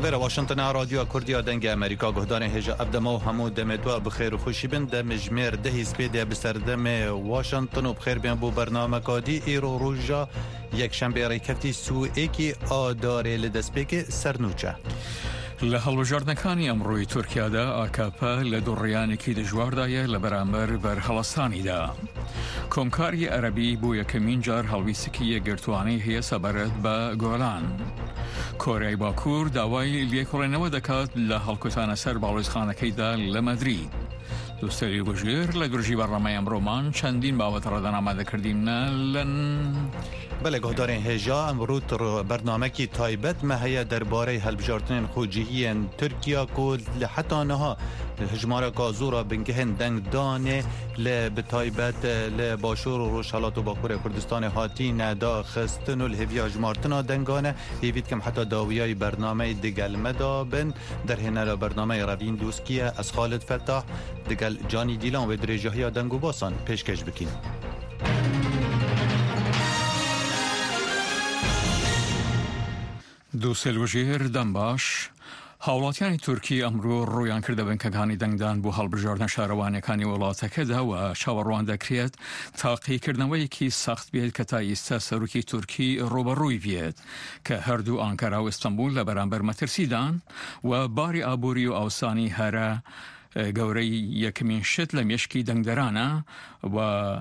برای واشنگتن رادیو کردی دنگ امریکا گهدان هجا ابدما و همو دمتوا بخیر و خوشی بن دم جمیر ده سپیده بسردم واشنگتن و بخیر بین بو برنامه کادی ایرو روژا یک شنبه ریکتی سو ایکی آداره لدسپیک سرنوچه لە هەڵبژاردنەکانی ئەمڕۆی تورکیادا ئاکاپا لە دووڕیانێکی دژواردایە لە بەرامبەر بەرهەڵەستانیدا. کۆمکاری عەرەبی بۆ یەکەمین جار هەڵویستێکی یەکگرتوانەی هەیە سەبارەت بە گۆلان. کۆریای باکوور داوای لێکۆڵێنەوە دەکات لە هەڵکوتانە سەر باڵۆزخانەکەیدا لە مەدرید. دووسەری گوژێر لە درژی بەڕێمای ئەمڕۆمان چەندین بابەت ڕەدەنامادەکردینە لەن بله گهدارین هجا امروز برنامه کی تایبت مهیا درباره هلبجارتن خوجیهین ترکیه کو لحتا نها هجمار کازورا بنگهن دنگ دانه لبتایبت لباشور و روشالات و باکور کردستان هاتی ندا خستن و الهویا هجمارتنا دنگانه هیوید کم حتی داویای برنامه دگل مدابن در هنه برنامه روین دوسکیه از خالد فتح دگل جانی دیلان و درجهی دنگو باسان پیشکش بکین. دووسێلوژێر دەمباش هاوڵاتیانی تورکی ئەمڕۆ ڕوویان کردە بنکەکانی دەنگدان بۆ هەڵبژاردنە شارەوانیەکانی وڵاتەکەدا و چاوەڕوان دەکرێت تاقیکردنەوەیەکی سەخت بێت کە تا ئێستا سەرۆکی تورکی ڕۆبەڕووی بێت کە هەردوو ئانکارا و ئیستەنبول لە بەرامبەر مەترسیدان و باری ئابووری و ئاوسانی هەرە گەورەی یەکەمین شت لە مێشکی دەنگدەرانە و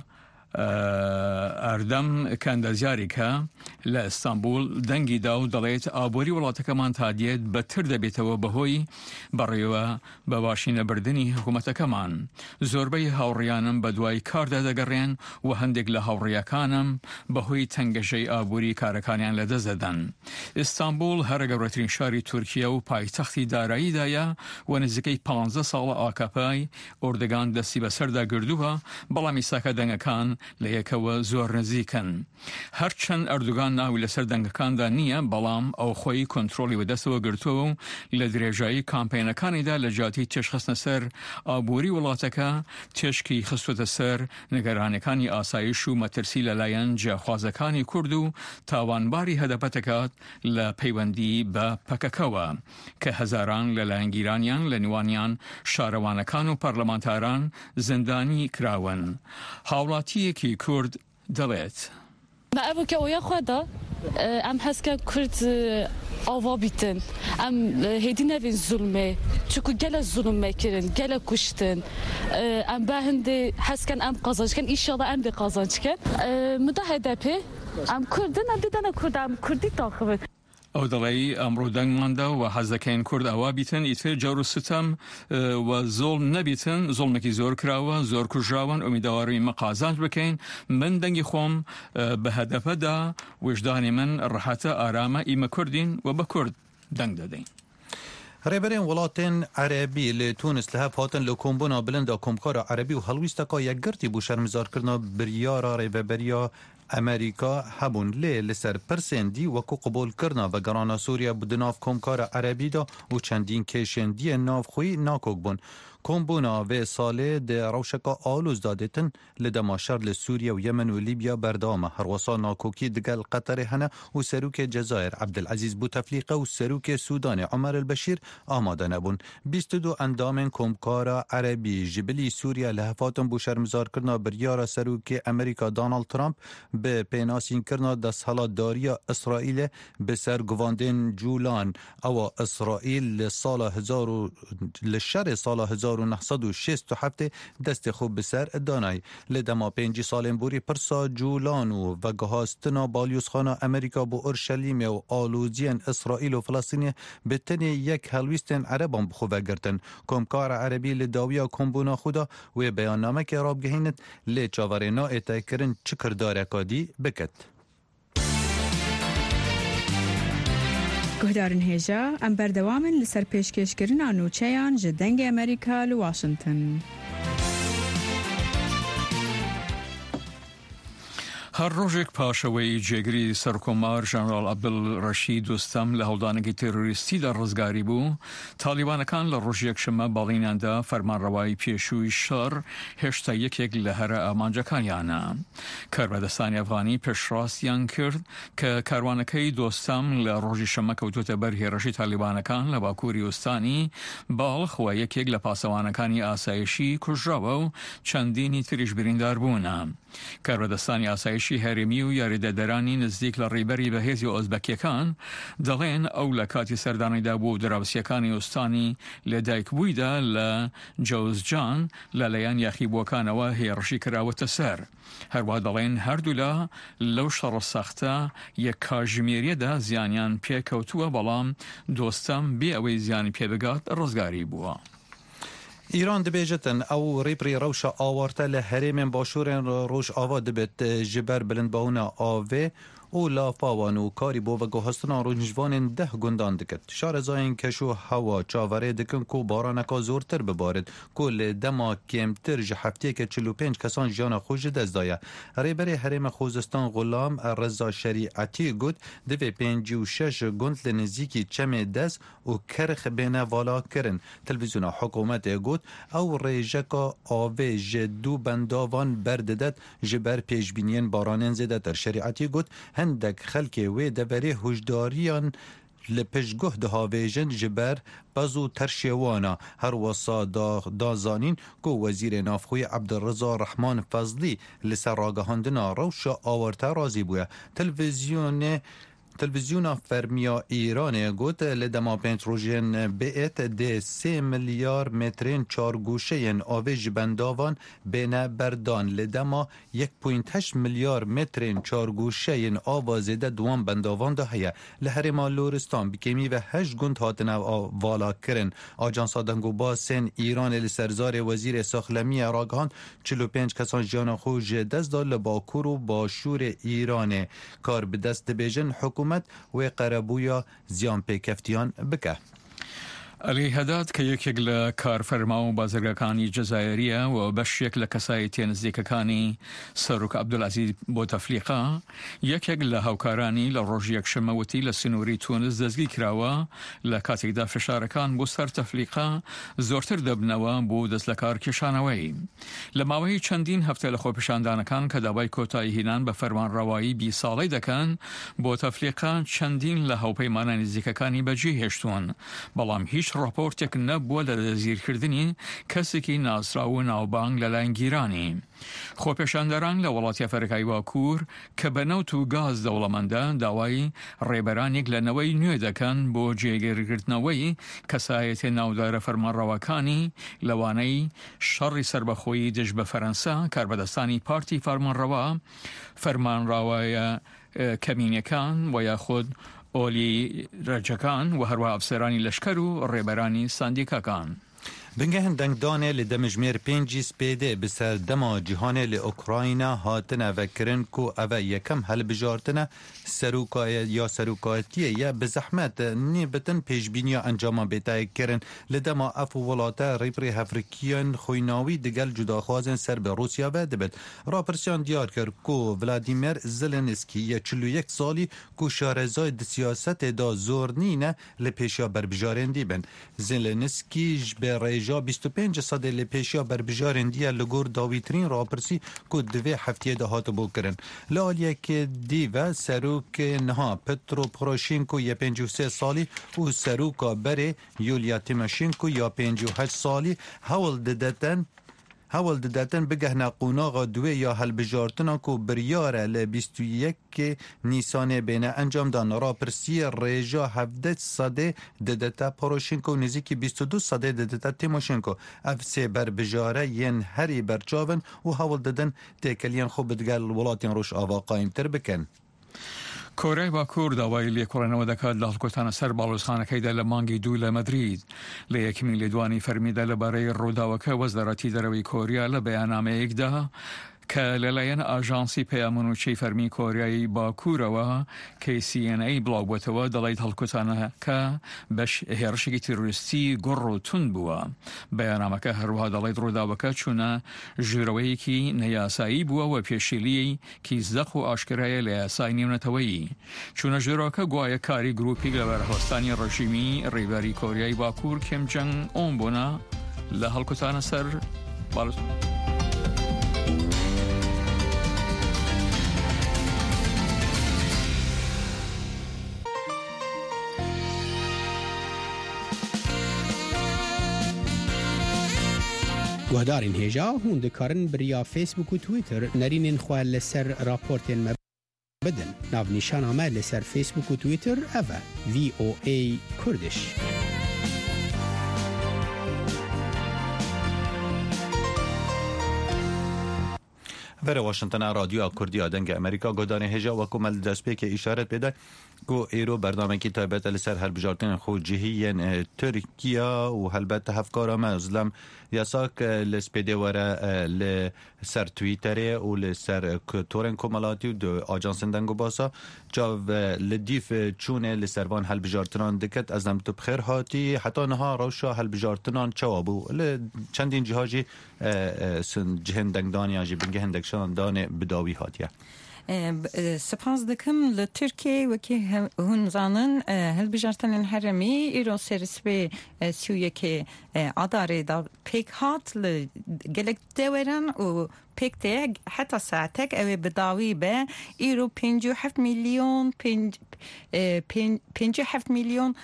ئەردەم کەندەزیاریکە لە ئیستانبول دەنگی دا و دەڵێت ئابووری وڵاتەکەمان تا دێت بەتر دەبێتەوە بەهۆی بەڕێوە بە باشینەبردنی حکوومەتەکەمان. زۆربەی هاوڕێیانم بە دوای کاردا دەگەڕێن و هەندێک لە هاوڕێیەکانم بەهۆی تەنگەشەی ئابووری کارەکانیان لەدەست دەدەن. ئیستانبول هەرە گەورەترین شاری تورکیە و پایتەختی داراییدایە و نزیکەی 15 ساڵە ئاکاپای ئۆردەگان دەستی بەسەردا گردووە بەڵام ئێستاکە دەنگەکان لە یەکەوە زۆر نزیکن. هەرچەند ئەردوگان ناوی لەسەر دەنگەکاندا نییە بەڵام ئەو خۆی کۆنتڕۆلی بەدەستەوە گرتووە و لە درێژایی کامپینەکانیدا لە جاتی تێشخستنە سەر ئابووری وڵاتەکە تێشکی خستوتە سەر نگەرانەکانی ئاسایش و مەترسی لەلایەن جیاخوازەکانی کورد و تاوانباری هەدەپەتەکات لە پەیوەندی بە پەکەکەوە کە هەزاران لەلایەنگیرانیان لە نێوانیان شارەوانەکان و پەرلەمانتاران زیندانی کراون. هاوڵاتیەکی کورد دەڵێت ما ئەوکە ئەوە خۆدا ئەم هەسکە کورد ئاوا بیتن ئەم هێدی نەبین زوڵمێ چکو گەلە زوڵمێکردن گەلە کوشتن ئەم با هەندێ هەسکەن ئەم قازانچکەن ئیشەڵە ئەم بێ قازانچکەن مدا هەدەپێ ئەم کوردن ئەم دەدەنە کورد ئەم کوردی تاخبن. ئەو دەڵێی ئەمڕۆ دەنگماندا و حەزەکەین کورد ئەوا بیتن ئیتر جەور و ستەم و زۆڵ نەبیتن زۆڵمێکی زۆر کراوە زۆر کوژراون ئومیداواری مەقازانج بکەین من دەنگی خۆم بە هەدەفەدا وجدانی من ڕەحەتە ئارامە ئیمە کوردین و بە کورد دەنگ دەدەین. ریبرین ولاتن عربی لتونس لهف هاتن لکومبونا بلندا کمکار عربی و هلویستکا یک گرتی بو شرمزار کرنا بریارا ریبریا امریکا هبون لسر پرسندی وکو قبول کرنا و گرانا سوریا بدناف کمکار عربی دا و چندین کشندی ناف خوی ناکوک بون. کمبونا و ساله ده روشکا آلوز دادتن لدماشر لسوریا و یمن و لیبیا بردامه هروسا ناکوکی دگل قطر هنه و سروک جزایر عبدالعزیز بوتفلیقه و سروک سودان عمر البشیر آماده نبون. 22 اندام کمکار عربی جبلی سوریا لحفاتن بو شرمزار کرنا بریار سروک امریکا دانالد ترامپ به پیناسین کرنا دست حالات داریا اسرائیل به سر گواندن جولان او اسرائیل لشر سال 1967 دست خوب بسر دانای لدما 5 سالن بوری پرسا جولانو و گهاستنا بالیوسخانه امریکا با اورشلیم و آلوزین اسرائیل و فلسطین به تنی یک هلویستن عربان بخو وگرتن. کمکار عربی لداویا کمبونا خدا و بیاننامه که رابگهیند لچاورنا اتاکرن چکر دارکادی بکت. گهدارن هێژا ئەم بەردەوامن لەسەر پێشکەشکردنا نوچەیان ji dengê ئەمریکا li Washington. هەر ڕۆژێک پاشەوەی جێگری سەرکۆمار ژەنەڕاڵ عەبدولڕەشید دوستەم لە هەڵدانێکی تێرۆریستیدا ڕزگاری بوو، تالیبانەکان لە ڕۆژ یەکشەممە باڵینیاندا فەرمانڕەوایی پێشووی شەڕ هێشتا یەکێک لە هەرە ئامانجەکانیانە. کاربەدەستانی ئەفغانی پێشڕاستیان کرد کە کاروانەکەی دۆستەم لە ڕۆژی شەممە کەوتوتە بەر هێرشی تالیبانەکان لە باکووری وستانی باڵخەوە یەکێک لە پاسەوانەکانی ئاسایشی کوژراوە و چەندینی تریش بریندار بوونە. کاربەدەستانی ئاسایشی هەرێمی و یاریدەدەرانی نزیک لە ڕێبەری بەهێزی ئۆزبەکیەکان دەڵێن ئەو لە کاتی سەردانیدا بوو دراوسیەکانی وستانی لێدایک بوویدا لە جەوزجان لەلایەن یاخیبووەکانەوە هێرشی کراوەتە سەر. هەروە دەڵێن هەردوولا لەو شەڕە سەختە یەک کاژمێریەدا زیانیان پێکەوتووە، بەڵام دۆستەم بێ ئەوەی زیانی پێبگات ڕزگاری بووە. ایران دبیجتن او ریپری روش آوارته لحریم باشورن روش آوا دبت جبر بلند باونا آوه او لافاوان و کاری بو و گوهستنا رونجوان 10 گندان دکت. شارزاین کشو هوا چاوره دکن کو بارانکا زورتر ببارد کل دما کمتر جهفته که 45 کسان جان خوش دست دایه. ریبری حریم خوزستان غلام رضا شریعتی گود دوی 56 گند لنزیکی چم دست و کرخ بین والا کرن. تلویزیون حکومت گود او ریجکا آوه جدو بنداوان برددت جبر پیشبینین بارانین زده تر. شریعتی گود هندک خلک وی دبری هجداریان لپشگه دهاویجن جبر بازو ترشیوانا. هر وصا دازانین که وزیر نافخوی عبدالرضا رحمان فضلی لسر راگهاندنا روش آورته رازی بویا. تلویزیون فرمیا ایران گوت لدما پنتروژین بیت ده 3 میلیارد مترین چارگوشه آویج بنداوان بین بردان لدما 1.8 میلیارد مترین چارگوشه آوازده دوان بنداوان ده هیا لحرما لورستان بکمی و 8 گند هاتن والا کرن. آجانسا دنگو باسن ایران لسرزار وزیر ساخلمی راگهان 45 کسان جان خوش دست داد لباکور و باشور ایران کار به دست بیجن حکومت و قربویا زیان پیکفتیان بکه. علی هەداد کە یەکێک لە کارفەرما و بازرگەکانی جەزایریە و بەشێک لە کەسایەتیە نزیکەکانی سەرۆک عەبدولعەزیز بۆتەفلیقا یەکێک لە هاوکارانی لە ڕۆژی یەکشەممە وتی لە سنووری تونس دەستگیر کراوە لە کاتێکدا فشارەکان بۆ سەر تەفلیقا زۆرتر دەبنەوە بۆ دەست لە کار کێشانەوەی. لە ماوەی چەندین هەفتە لە خۆپیشاندانەکان کە داوای کۆتایی هێنان بە فەرمانڕەوایی 20 ساڵەی دەکەن بۆ تەفلیقا چەندین لە هاوپەیمانە نزیکەکانی بەجێ هێشتوون، بەڵام هیچ راپۆرتێک نەبووە لە دەستگیرکردنی کەسێکی ناسراو و ناوبانگ لەلایەن گیرانی. خۆپێشاندەران لە وڵاتی ئەفریقای باکوور کە بە نەوت و گاز دەوڵەمەندە داوای ڕێبەرانێک لەنەوەی نوێ دەکەن بۆ جێگیرکردنەوەی کەسایەتە ناودارە فەرمانڕەوەکانی لەوانەی شەڕی سەربەخۆیی دژ بە فەرەنسا کاربەدەستانی پارتی فەرمانڕەوایە کەمینەکان و یاخود ئۆلی ڕەجەکان و هەروە ئەفسەرانی لەشکەر و ڕێبەرانی ساندیکاکان. بنگه هندنگ دانه لدمجمیر 5 سپیده بسر دما جهانه لأوکراینا هاتنه و کرن کو اوه یکم هل بجارتنه سروکایتیه یا بزحمت نیبتن پیشبینی انجام بیتای کرن لدما افو ولاته ریپری هفرکیان خویناوی دگل جداخوازن سر به روسیا و دبت. راپرسیان دیار کرد کو ولادیمیر زلنسکی یا 41 سالی کو شارزای سیاست دا زور نینه لپیشیا بربجارن دیبن. زلنسکی به جا 25 ساده لپیشیا بربجارندیه لگور داویترین راپرسی که دوی هفته دهات بو کرن. لالیه که دیوه سروک نها پترو پروشینکو یا 53 سالی و سروکا بره یولیا تیماشینکو یا 58 سالی هول دادن بگهنه قوناغا دوی یا هل بجارتنا کو بریاره ل 21 نیسان بین انجام دان. راپرسی ریجا 17 ساده ددتا پروشینکو نزیکی 22 ساده ددتا تیموشینکو افسی بر بجاره ین هری برچاون و هول دادن تکلیان خوب بدگل ولاتین روش آوا قایم تر بکن. کۆرەی باکوور داوای لێکۆڵێنەوە دەکات لە هەڵکۆتانە سەر باڵۆزخانەکەیدا لە مانگی 2 لە مەدرید. لە یەکمی لێدوانی فەرمیدا لەبارەی ڕووداوەکە وەزارەتی دەرەوەی کۆریا لە بەیاننامەیەکدا کە لەلایەن ئاژانسی پەیامنووچەی فەرمی کۆریایی باکوورەوە KCNA بڵاوبووەتەوە دەڵێت هەڵکوتانەکە بەش هێرشێکی تروریستی گۆڕ و تون بووە. بەیاننامەکە هەروەها دەڵێت ڕووداوەکە چوونە ژوورەوەیەکی نەیاسایی بووە و پێشیلیەی کیزدەق و ئاشکرایە لە یاسای نێونەتەوەیی. چوونە ژوورەوەکە گوایە کاری گروپی لە بەرهەوەستانی ڕژیمی ڕێبەری کۆریایی باکوور کیم جەنگ ئۆن بوونە لە هەڵکوتانە سەر گوهدارین هێژا هون دikarin biriya Facebook و Twitter nərînên xwe li ser raportên me bidin. Navnîşana me li ser Facebook و Twitter ev e VOA Kurdiş. بر واشنگتن رادیو کردی دنگ امریکا گودان هجا و کمال دسپی که اشارت بده کو ایرو برنامه کی تایبت لسر هر بجارتن خو جهیین ترکیه و هلبت هفکارا مظلم یاساک لسپیده وره لسر تویتر و لسر تورن کمالاتی و دو آجانس دنگو باسا جا لدیف چونه لسروان هل بجارتنان دکت از نمتو بخیر هاتی حتی نها روشا هل بجارتنان چوابو چندین جهاجی جهن دنگدانی آجی بنگه هندکشان دانه بداوی هاتیه سپاس دکم لترکیه وکی هنزانن هلبجارتنین هرمی ایرو سرسبه سیویه که آداره دا پیک هات لگلک دورن و پیک تیگ حتی ساعتک اوی بداوی به ایرو 57 میلیون 57 میلیون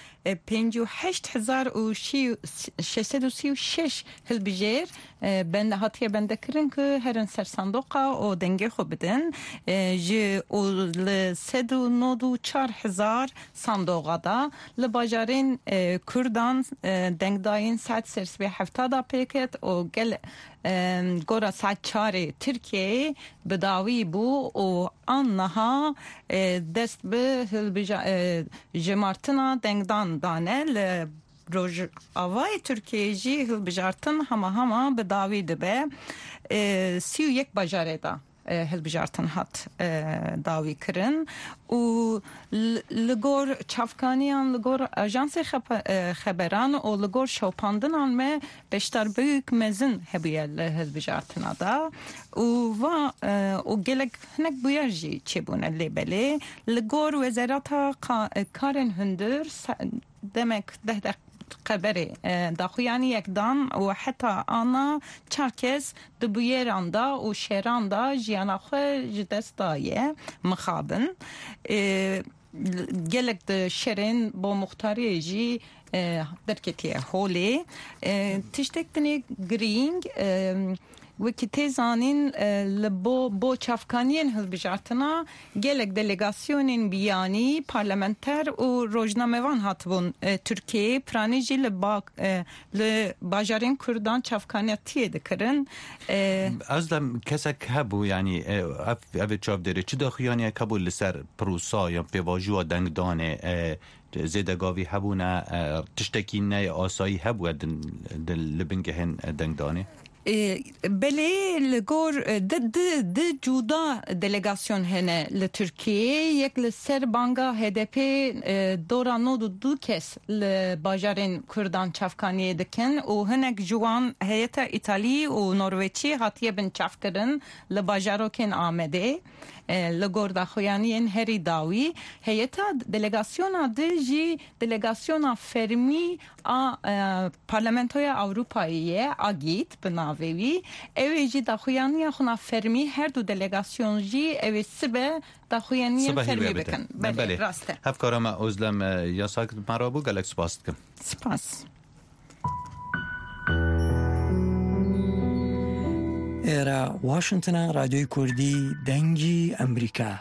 58,636 هلبجیر بند هاتیه بنده کرن که هرن سر صندوقا و دنگه خو بدن جه و لسدو نودو 4,000 صندوقا دا لباجارین کردان دنگ داین ساعت سرس به هفته پیکت و گل گورا ساعت 4 ترکیه بداوی بو و آنها دست به جمارتنا دنگدان دانه روز آوای ترکیه جی هلبجارتن همه بداوی دبه 31 باجاره دا هلبجارتن هات داوی کرن و لگور چافکانیان لگور اجانس خبران و لگور شوپاندنان me beştar büyük mezin hebiye hezbijartına da و gelek hnek buyarji çebune lebele lgor wezarata karen hündür demek deh خبری داخویانی یکدان و حتی آنا چرکس دبویراندا و شیراندا جیانا خو جدستایه مخابن گلک د شرین با مختاری جی درکتیه هولی تشتکتنی گرینگ وکی تیزانین لبو چافکانین هلبجارتنا گلک دلیگاسیونین بیانی پارلمنتر و روزنامه‌وان هاتبون ترکیه پرانیجی لباجارین کردان چافکانیتیه دکرن ازلم کسک هبو یعنی اوه چاف داره چی داخیانی کبو لسر پروسا یا پیواجو دنگدانه زیدگاوی هبونه تشتکی نه آسایی هبو لبنگهن دنگدانه بله لگور د جودا دلیگاسیون هنه لترکیه یک لسر بانگا HDP دورانو دو کس لباجارین کردان چافکانیه دکن و هنک جوان هیئت ایتالی و نروژی هاتیه بن چافکرن لباجاروکن آمده لگور داخویانین هری داوی هیئت دلیگاسیونا دجی دلیگاسیونا فرمی پارلمنتوی اروپاییه آگیت بناوی اوی جی داخویانی خونا فرمی هر دو دلیگاسیون جی اوی سبه داخویانی فرمی بکن بله راسته هفکارم ازلم یا ساکت مرابو گلک سپاس کم سپاس ایرا واشنگتن رادیوی کردی دنگی امریکا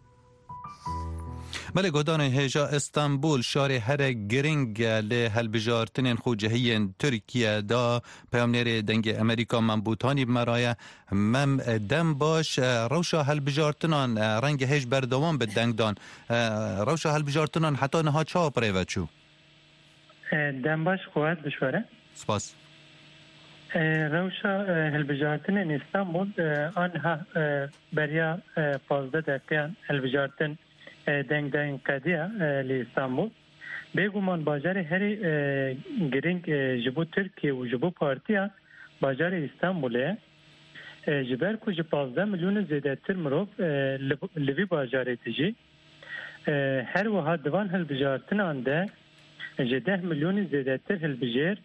بله گودان هجا استانبول شار هر گرینگ له هلبجارتنین خوجهین ترکیه دا پیامنیر دنگ امریکا منبوطانی بمرایه مم دم باش روشا هلبجارتنان رنگ هج بردوان به دنگدان روشا هلبجارتنان حتی نها چا پریوچو دم باش خواد دشواره سپاس روشا هلبجارتن استانبول آنها بریا 15 دقیقه هلبجارتن دنگ قدیا لاستانبول بگومان باجار هری گرینگ جبو ترکیه و جبو پارتیا باجار استانبوله جبر کو 15 میلیون زیاده تر مروف لوی باجار تجی هر وها دوان هلبجارتن آنده 10 میلیون زیاده تر هلبجار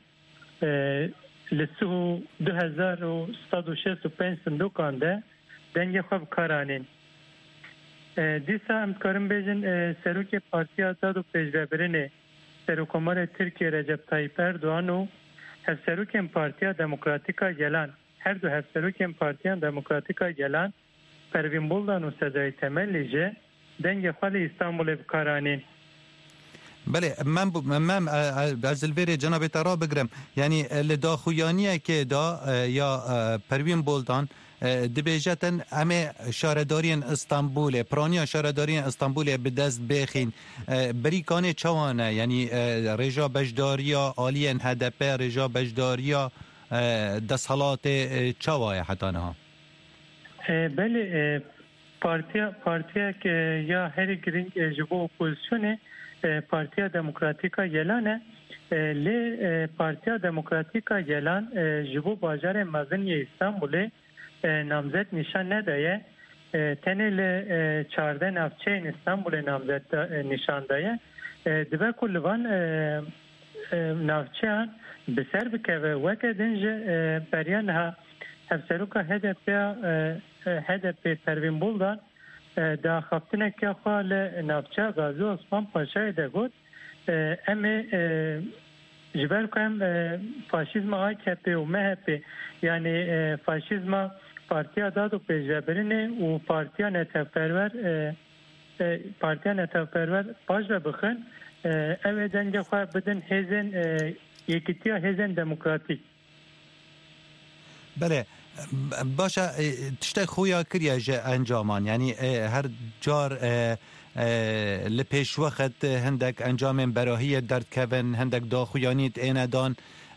لسه 2165 صندوق آنده دنگ خوب کارانین دیسا امکارم بیجن سروک پارتی آزاد و پیشربرین سروکمار ترکیه رجب طایب اردوغان و هفسروک پارتی دموکراتیکا گلان هر دو هفسروک پارتی دموکراتیکا گلان پروین بولدان و سزای تملیجه دنگ خوال استانبول بکارانین. بله من از الویر جناب ترا بگرم یعنی لداخویانیه که دا یا پروین بولدان دبیجتن همه شهردارین استانبول پرانی شهردارین استانبول به دست بخین بریکانه چوانه یعنی رجا بجداریا آلین هدپ رجا بجداریا دستحالات چواه حتی نها بله پارتیا که یا هری گرینگ جبو اپوزیسیونه پارتیا دموکراتیکا گلانه لی پارتیا دموکراتیکا گلان جبو باجار مزنی استانبوله نامزد نشان ندایه تنه لی 14 نفچه استانبول نامزد نشان دایه دبه کلوان نفچه بسر بکوه وکه دنج بریان ها هفسروکا هدف پروین بولدان دا خفتنه که خواه نفچه غازی عثمان پاشای ده گود امی جبر کنم فاشیزم آی کپی و مهپی یعنی فاشیزم پارتیا داد و پیجبرینه و پارتیا نتفرور باش بخن اوه دنگ خواه بدن هزن یکیتیا هزن دموکراتیک. بله باشه تشته خویا کریا جه انجامان یعنی هر جار لپیش وقت هندک انجام براهی درد کون هندک داخویانیت ایندان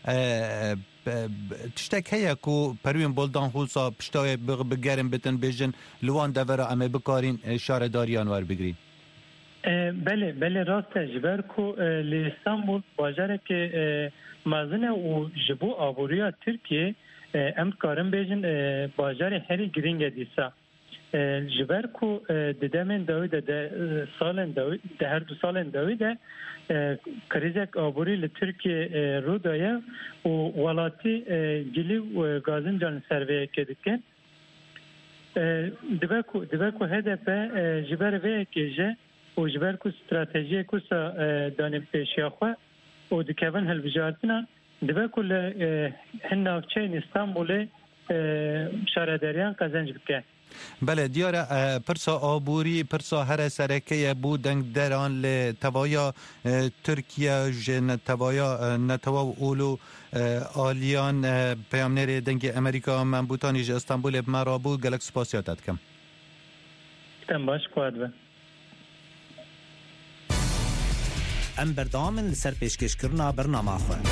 تشتک هیا کو پروین بولدان خلصا پشتای بگرم بتن بیجن لوان دورا امه بکارین شارداریان وار بگرین. بله راست جبر کو لاستانبول باجاره که مازنه و جبو آبوریا ترکیه ام کارم بیجن باجار هری گرینگ دیسا جبر کو ددمن داوید ده سالن داوید ده هر دو سالن داوید کریزک آبوری لترکیه رو دایه و ولاتی گلی و گازن جان سروی کدکن دبر کو هدف جبر وی کیجه و جبر کو استراتژی کو سا دانه پیشیا خو و دکون هل بجارتنا دبه کل هنوچین استانبول شهرداریان قزنج بکن. بله دیاره پرسا آبوری پرسا هر سرکه بود دنگ دران لتوایا ترکیه جن توایا نتوا اولو آلیان پیامنر دنگ امریکا من بوتانی ج استانبول مرابو گلکس پاسیاتت کم. تم باش کواد به. ام بردامن لسر پیشکش کرنا برنامه خواه.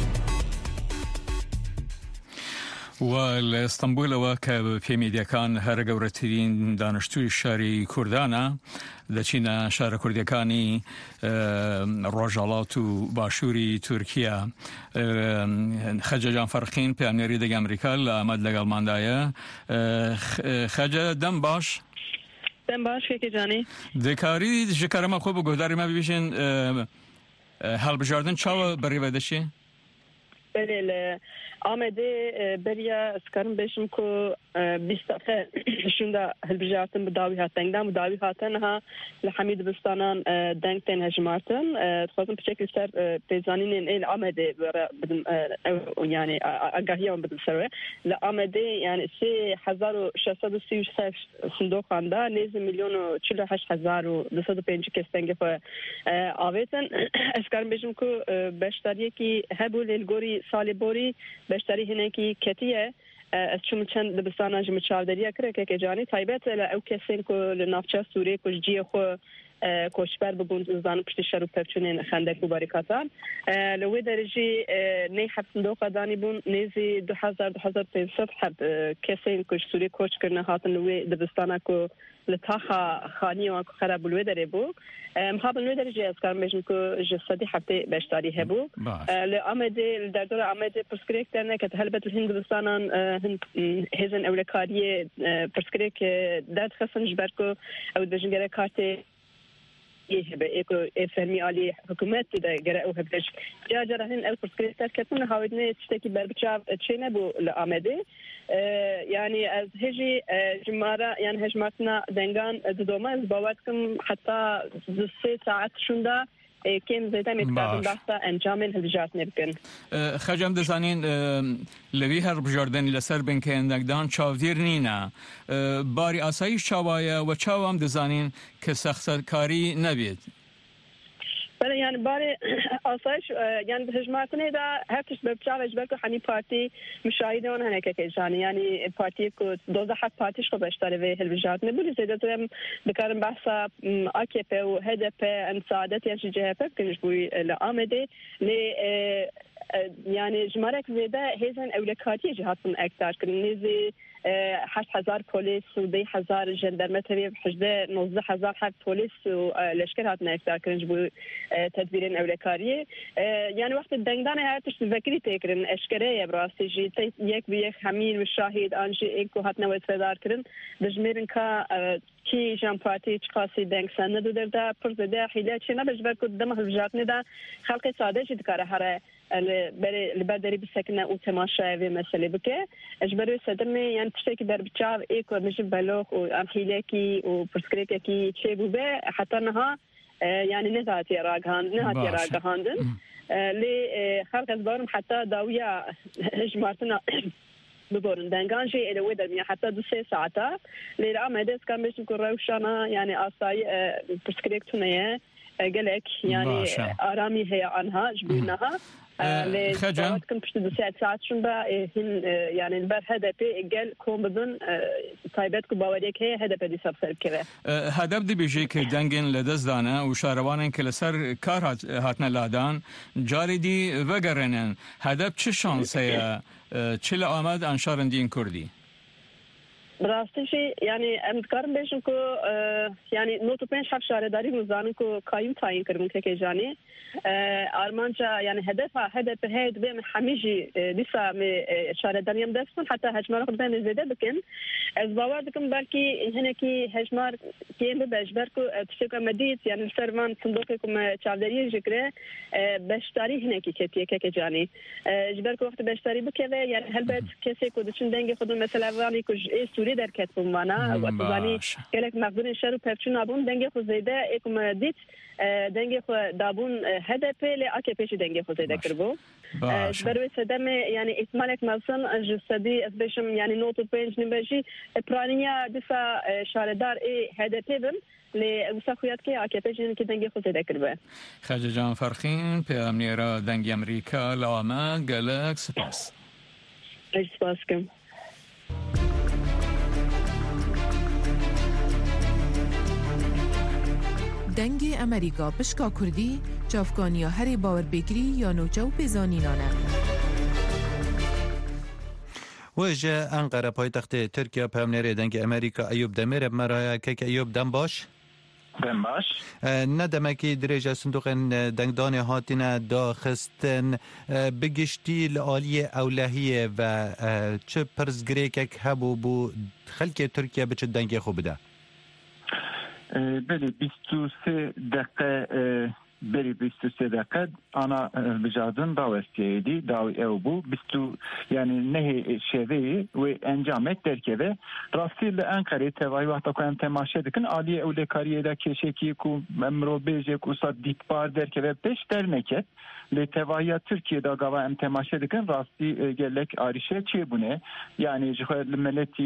والاسطنبول وكا في ميديكان هر گەورەترین دانیشتووی شاری کوردانە دەچینە شارە کوردەکانی ڕۆژهەڵات و باشووری تورکیا خەجەجان فەرقین پێیانێری دەگە ئەمریکا لە ئەمەد لەگەڵماندایە خەجە دەم باش کێکی جانی دەکاری ji karema xwe bi guhdarê me bibêjin هەڵبژاردن چاوە بەڕێوە دەچێ بله آمده بریا اسکارم بشم که 20 دقیقه شونده هلبجارتن بداوی هاتن دام بداوی هاتن ها لحمید بستانان دنگتن هجمارتن خواستم بشکل سر پیزانین این آمده بدم یعنی آگاهی بدم سره لآمده یعنی 3636 صندوق خانده 9,048,205 کستنگ فا آویتن اسکارم بشم که بشتریه کی هبول الگوری سال بوری بشتری هنه کی کتیه از چون چند دبستان جمع چاردریه کرده که جانی تایبت ل او کسین کو لنافچه سوریه کو جیه خو کوشبر ببوند زدان پشت شر و پرچونین خندق و باریکاتان لوی درجی نه حب صندوق دانی بون نیزی 2500 حب کسین کش سوری کوچ کرنه هاتن لوی دبستانه کو لطاخا خانی و خراب لوی داره بو مخابل لوی درجی از کار میشن که جسدی حبته بشتاری هبو لآمده در دور آمده پرسکریک درنه که هلبت الهند دبستانان هزن اولکاری پرسکریک درد خسن جبرکو او دبجنگره کارت يجب فرمي علي حكومات جرأوا هبدش جا هن البرسكريتر كتون هاودني تشتكي بربشاف تشينا بو لآمده يعني از هجي جمارة يعني هجماتنا دنگان دوما باواتكم حتى 2 ساعات شوندا كم زيدا متكافن بحثا انجام الهجات نبكن خجم دزانين لوي هر بجاردن لسر بن كندگدان چاودير نينا باري آسايش چاوايا و چاوام دزانين كسخت كاري نبيد بله يعني باري آسايش يعني بهجماتنا دا هرتش ببچاوش بلکو حني بارتي مشاهدون هناك كيجاني يعني بارتي كو 12 بارتيش خو بشتاري في هالبجات نبولي زيدا توهم بكارن بحثا AKP و HDP ان سعادت يعني جهة كنش بوي لآمده يعني جمارك زيدا هيزن اولكاتي جهاتن اكتار كن نيزي 8000 بوليس و 10000 جندرمتري بحجده 19000 حد بوليس ولشكر هاتنا اكتار كنج بو تدبيرين اولكاري يعني وقت الدنگدان هاتش تذكري تكرن اشكريه براسي جي يك بيك حميل والشاهد انجي انكو هاتنا وتفدار كرن بجميرن كا كي جام بارتي تقاسي دنگ سند دردا پرزده حيله چنا بجبر كو دمه الجاتني دا خلق ساده جد كاره هره البدري بسكنه وتماشى في مسألة بك اجبروا سدمي يعني تشتكي بربچاو ايكو مجب بلوغ وامحيلكي وبرسكريكي شيء بوبه حتى انها يعني نهاتي راغاندن لي خلق البارم حتى داويه جماعتنا ببورن دنگانجي الى ويدر ميا حتى 2 ساعات لي امدس كان باش نكون روشانا يعني اصاي برسكريكتونيه قالك يعني ارامي هي عنها جبناها خجم كم بشت 2 ساعات شنبا يعني البر HDP قال كوم بدون طيبتكم باوريك هي HDP دي سبسر كده هدف دي بيجي كدنگن لدزدانه و شاروانن كلسر كار هاتنا لادان جاري دي وگرنن هدف چه شانسه چه لآمد انشارن دين كردي براستي شيء يعني امكارم بيشن كو يعني نوتو بين شاف شارداري مزانن كو قايم تعيين كرمن كيجاني ارمانجا يعني هدف هيد بين حميجي لسه شارداري مدفن حتى هجمار خدان زياده بكن از باوردكم بالكي هناكي هجمار كيم بجبركو تشكو مديت يعني السرمان صندوقكم تشارداري جكره بشتاري هناكي كيجاني جبركو وقت بشتاري بكذا يعني هلبت كيسي كو دشن دنگ خدون مثلا واني كو سوري در کت بمانا و تزانی کلک مقدون شهر و پرچون آبون دنگ خو زیده اکم دیت دنگ خو دابون HDP ل AKP دنگ خو زیده کربو بروی سدم يعني احتمالك مثلا جسدي اسبشم يعني نوتو بينج نبجي برانيا دفا شاردار اي HDP بن لوساخيات كي AKP جن كي دنگ خو زیده کربه خجه جان فرخین پیامنیرا دنگ امریکا لاما گلک سپاس سپاسكم دنگ امریکا پشکا کردی چافکانیا هری باور بکری یا نوچه و پیزانینانه وجه انقره پایتخت ترکیه پامنری دنگ امریکا ایوب دمیر مرای که ایوب دم باش ندمکی دریجه صندوق دنگدان هاتین داخستن بگشتی لعالی اولهیه و چه پرزگریکک هبو بو خلک ترکیه بچه دنگی خوب بده بله 23 دقیقه بری 23 دقیقه ana vijadın davestiydi davi ev bu bistu yani nehi şeveyi ve encamet derkeve rastiyle Ankara tevayi vaqta koyan temaşa dikin aliye evle kariyede keşeki ku memro beje ku sad ditbar derkeve 5 derneket le tevayi Türkiye'de gava em temaşa dikin rasti gelek arişe çi bu ne yani jihel meleti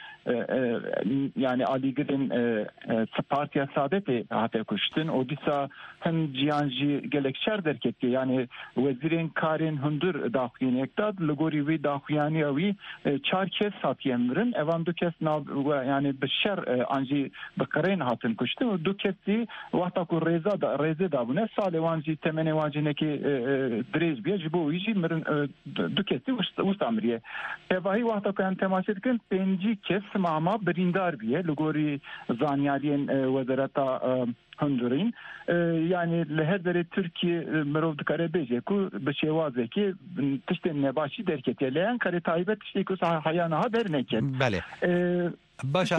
yani Ali Gül'ün partiya saadeti hata kuştun o disa هم جیانجی گلکشر درکت یعنی وزیرین کارین هندر داخوین اکتاد لگوری وی داخویانی وی 4 کس هاتیه مرن اوان 2 کس یعنی بشر آنجی بقرین هاتن کشته و 2 کسی وقتا که ریزه دابونه سال وانجی تمنی وانجی نکی دریج بیه جبو ویجی مرن 2 کسی وست امریه تواهی وقتا که هم تماشید کن 5 کس ماما بریندار بیه لگوری زانیارین وزارتا هندورین یعنی لهر در ترکیه مرود کاره بیجه کو بشوازه که تشت نباشی درکتی لین کاری تایبت تشتی کو حیانه ها در نکن بله باشا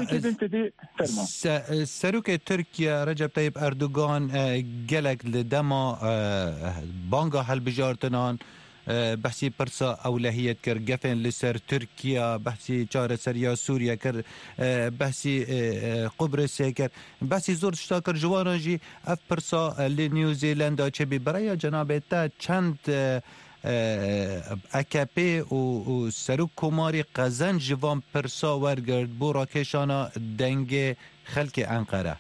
سروک ترکیه رجب طیب اردوغان گلک لدما بانگا حل بجارتنان بحثی پرسا اولهیت کر گفن لسر ترکیه بحثی چاره سریا سوریه کر بحثی قبرس کر بحثی زور شتا کر جوانا جی اف پرسا لنیوزیلندا چه بی برای جناب تا چند اکپی و سروک کماری قزن جوان پرسا ورگرد بو راکشانا دنگ خلق انقره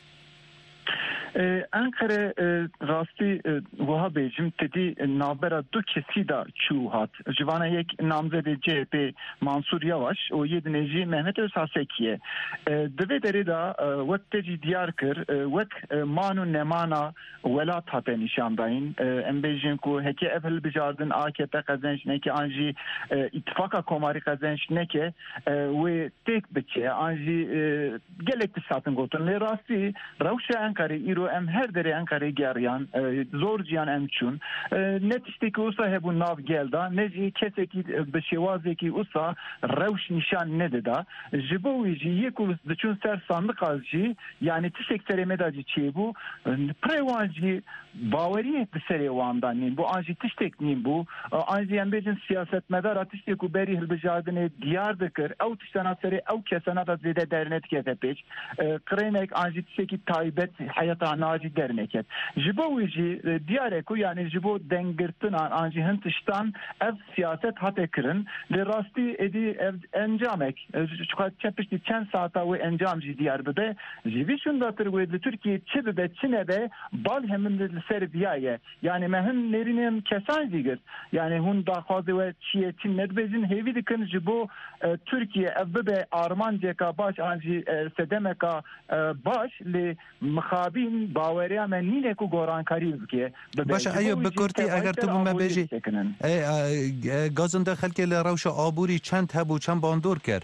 انقره راستی وها بیجم تدی نابرا 2 کسی دا چو هات جوانا یک نامزد CHP منصور یواش و یه دنجی مهمت اساسکیه دوی داری دا وقت تجی دیار کر وقت مانو نمانا ولات هاته نشان داین ام بیجم کو هکی افل بجاردن AKP قزنش نکی آنجی اتفاقا کماری قزنش نکی و تک بچه آنجی گلک ساتن گوتن لی راستی روش انقره ایرو ام her dere Ankara geriyan zor cihan emçun netişteki usa hebun nav gelda neci keseki beşevazeki usa revş nişan ne da jibovici yekulus dıçun ser sandık alci yani tişek seremedacı çebu prevanci bavariye serevandan bu anji tişteknin bu anji embecin siyaset medar atışteku beri hilbejadine Diyarbakır ev tiştana seri ev kesana da zede dernet ketepeç kremek anji tişeki taybet hayata naci derneket jibovici Diyarbakır yani jibo dengirtinan anji hintiştan ev siyaset hatekrin ve rasti edi ev encamek çıkat çepişti çen saata ve encamci Diyarbakır'da jivi şundatır ve Türkiye çibe çinebe bal hemin Serbiye yani mehim nerinin kesan digir yani hun daxwazı ve çiyetin nedbezin hevi dikin jibo Türkiye evbe Armanceka baş anji sedemeka baş li mxabin baweriya menine ku gorankari ki باشه ایو بکرتی اگر تو بم بجی گازنده خلک ل روش آبوری چند هبو چند باندور کرد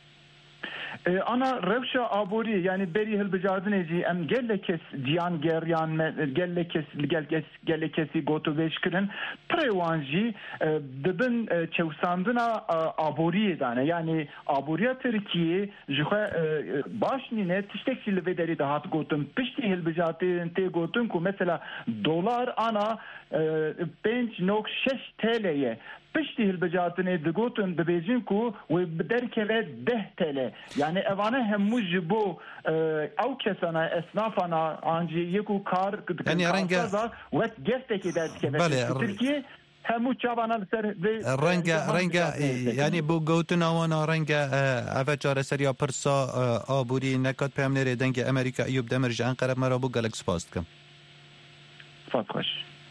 ana revşa abori yani beri hilbijardineci em gellekes cihan geryan gellekesi gotu veşkirin prevanji dibin çevsandına abori dane yani aboriya Türkiye jühe başnine tiştekçili vederi dahat gotun pişti hilbijatin te gotun ku mesela dolar ana 5.6 TL'ye pişti hilbijatine digotun bebejin ku ve derkeve 10 TL yani evane hemmu jibo ev kesana esnafana anji yeku kar yani ve gesteki derkeve Türkiye hemmu çavana ser renga yani bu gotuna wana renga avacara seriya persa aburi nekat pemnere denge Amerika Eyüp Demirci Ankara mera bu galak spastkam fakhoş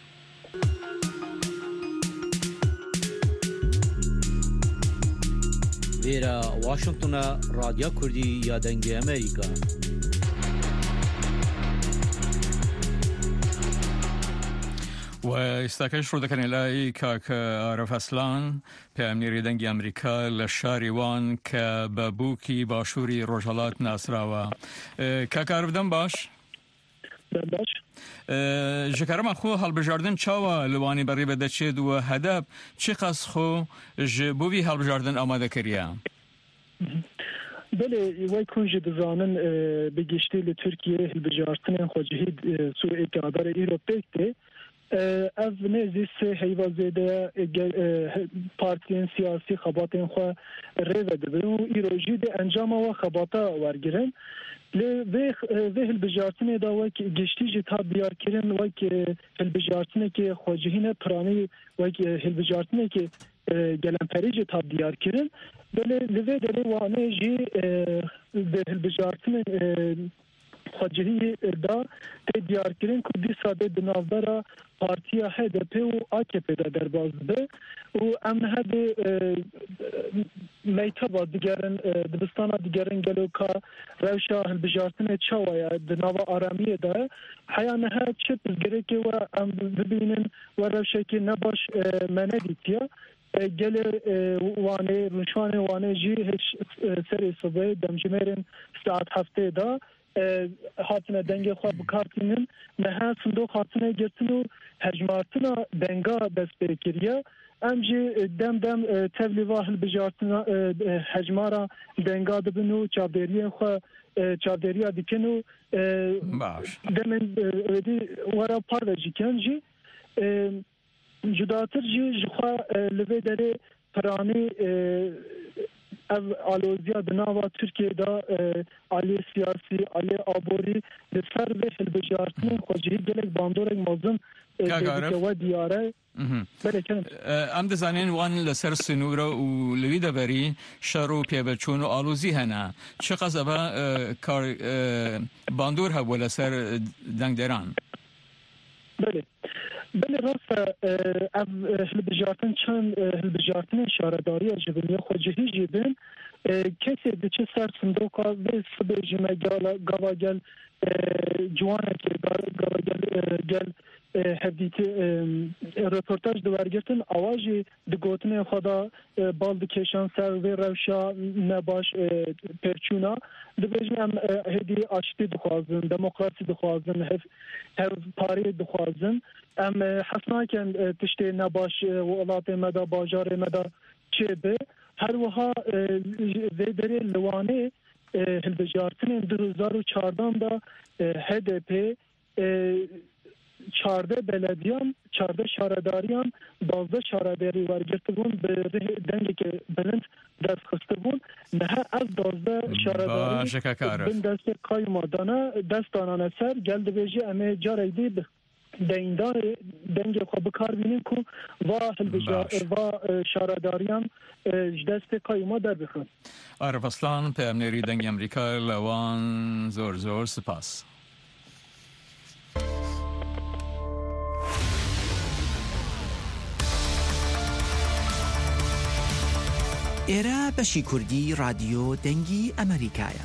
ویرا واشنگتن رادیو کردی یا دنگ امریکا و استاکش رو دکنی لای که عرف اصلان پیامنیری دنگی امریکا لشاری وان که بابوکی باشوری روجالات ناسراوا که کاردن باش؟ باش جکرم خو هالبجاردن چاوا لوانی بری بده چید و هدف چی قص خو جبوی هالبجاردن آماده کریا بله وای کوج دزانن بگشتی ل ترکیه هالبجاردن خوجهید سو اقتدار ایروپیکته از نزیس حیوازده پارتیان سیاسی خباتین خو ریوه دبن و ایروژی ده انجام و خباتا ورگرن ve hilbijartine da vak geçtici tab diyar kirin vak hilbijartine ki xocihine prani vak hilbijartine ki gelen perici tab diyar kirin böyle live dere wane ji hilbijartine خواجهی دا دیارکرین که دیسا به دنابرا پارتیا HDP و AKP دا در باز به و ام هده میتابا دیگرن دبستانا دیگرن گلوکا روشا هلبجارتن چاویا دناوا آرامی دا حیانه ها چه پزگره که و ام ببینن و روشا که نباش مندیتیا گل وانه رنشوان وانه جی هیچ سری صبح دمجمرین ساعت هفته دا هاتنه دنگ خواه بکارتینن نه صندوق هاتنه گرتن و هجمارتنا دنگا دست بکریه امجی دم تبلیغ هلبجارتنا هجمارا دنگا دبنو چابدریه خواه چابدریه دیکنو دمن ودی ورا پاروجی کنجی جداتر جی جخوا لوی داره پرانی آلوزیا دناوا ترکیه دا علی سیاسی علی آبوری لسر و هلبجارتن خوشی گلک باندورک موزن و دیاره ام دزانین وان لسر سنورا و لوی دبری شرو پیبچون و آلوزی هنه چه قصبه کار باندور هبو لسر دنگدران؟ بله راست هلبجارتن چند هلبجارتن شارداری جبنی خوجهی جبن کسی دیچه سر صندوقا به صبح جمعه گاواگل جوانه که گاواگل هدیت رپورتاج دوارگرتن آواجی دگوتن خدا بالد کشان سر و روشا نباش پرچونا دبجم هدی آشتی دخوازن دموکراسی دخوازن هف پاری دخوازن ام حسنا کن تشتی نباش ولات مدا باجار مدا چه به هر وها ویدری لوانه هلبجارتن 2014 دا HDP 14 بلدیان 14 شارداریان 12 شارداری ورگرته بون به دنگی که بلند دست خسته بون نه از 12 شارداری بین دست کای مادانه دست دانانه سر گلد بیجی امه جاره دید دیندار دنگ خواه بکار بینیم که و شارداریان دست کای ما در بخون عرف اصلان پیامنری دنگ امریکا لوان زور سپاس ئێرە بەشی کوردی رادیۆ دەنگی ئەمریکایە.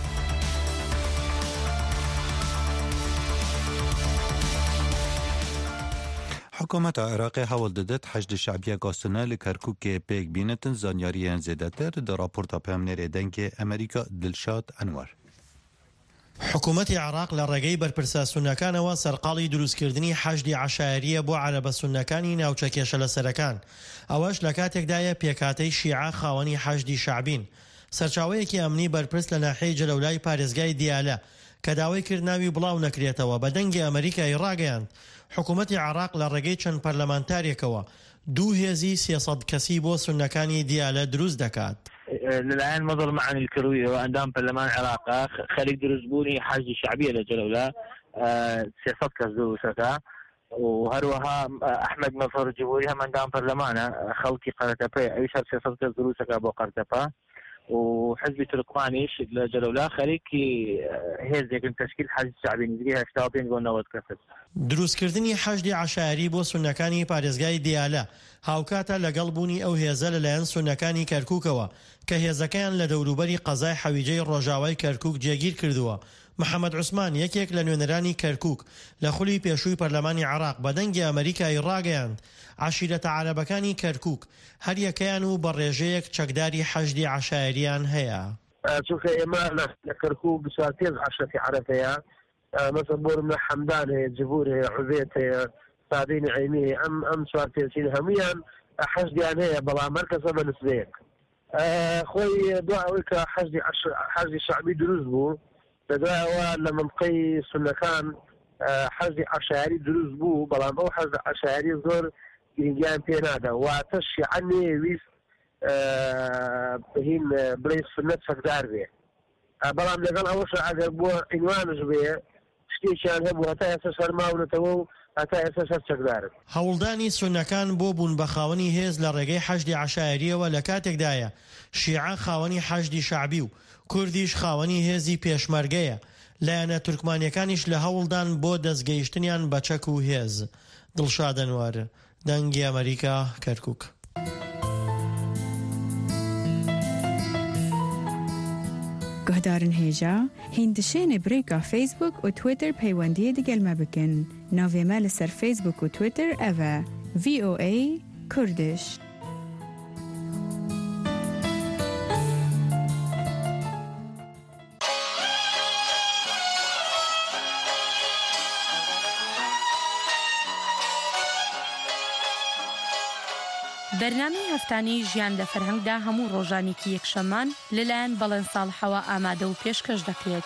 حکومت عراق هەوڵ دەدات حەشد شعبیە گاستنە لە کەرکووکێ پێک بینێتن زانیاریان زێدەتر دە راپۆرتە پەیامنێرێ دەنگێ ئەمریکا دلشاد ئەنوەر. حکوومەتی عراق لە ڕێگەی بەرپرسە سونەکانەوە سەرقاڵی دروستکردنی حەشدی عەشایریە بۆ عەرەبە سونەکانی ناوچە کێشە لە سەرەکان ئەوەش لە کاتێکدایە پێکاتەی شیعە خاوەنی حەشدی شعبین سەرچاوەیەکی ئەمنی بەرپرس لە ناحیەی جەلەولای پارێزگای دیالە کە داوای کرد ناوی بڵاو نەکرێتەوە بە دەنگی ئەمریکای ڕاگەیاند حکوومەتی عراق لە ڕێگەی چەند پەرلەمانتارێکەوە 2 هێزی 300 کەسی بۆ سونەکانی دیالە دروست دەکات. للآن ما ظل معن الكروية وأندام برلمان العراق خليج درزبوني حاجة شعبية لجلولة سياسات كزدوسة وهروها أحمد مظهر الجبوري هم أندام برلمانه خلقي قرطبة أي شر سياسات كزدوسة كابو قرطبة وحزب تركمانيش لجلولة خليج هيز يكون تشكيل حاجة شعبية نزليها اشتاطين قلنا وتكسب دروستکردنی حەشدی عەشایری بۆ سونەکانی پارێزگای دیالە هاوکاتە لەگەڵ بوونی ئەو هێزە لەلایەن سونەکانی کەرکووکەوە کە هێزەکەیان لە دەوروبەری قەزای حەویجەی ڕۆژاوای کەرکووک جێگیر کردووە. محەممەد عوسمان یەکێک لە نوێنەرانی کەرکووک لە خولی پێشووی پەرلەمانی عراق بە دەنگی ئەمریکای ڕاگەیاند عەشیرەتە عەرەبەکانی کەرکووک هەر یەکەیان و بە ڕێژەیەک چەکداری حەشدی عەشایریان هەیە. چونکە ئێمە لە کەرکووک بساتێز عەشەتی عەرەبەیە مثلا بورمنا حمدان هي جبور هي عبيد هي صادين عيني ام سوارتين هميا حشديان هي بلا مركز بالنسبه خوي دعوك حشدي شعبي دروز بو دعوة لما نقي سنكان حشدي عشائري دروز بو بلا مو حشدي عشائري زور ينجان بينادا واتشي عني ويس هين بليس سنة سكدار بيه بلا ملقان اوش عقل بو عنوان جبيه هەوڵدانی سونەکان بۆ بوون بە خاوەنی هێز لە ڕێگەی حەشدی عەشایریەوە لە کاتێکدایە شیعە خاوەنی حەشدی شعبی و کوردیش خاوەنی هێزی پێشمەرگەیە لایەنە تورکمانیەکانیش لە هەوڵدان بۆ دەستگەیشتنیان بە چەک و هێز. دڵشاد ئەنوار، دەنگی ئەمریکا، کەرکووک. گهدارن هێژا هیندشێنێ برێکا فیسبوک و تویتر پەیوەندیە دگەلمە بکن. ناوێمە لەسەر فیسبوک و تویتر ئەڤە VOA کوردش. بەرنامەی هەفتانەی ژیان لە فەرهەنگدا هەموو ڕۆژانێکی یەکشەمان لەلایەن بەڵێن ساڵحەوە ئامادە و پێشکەش دەکرێت.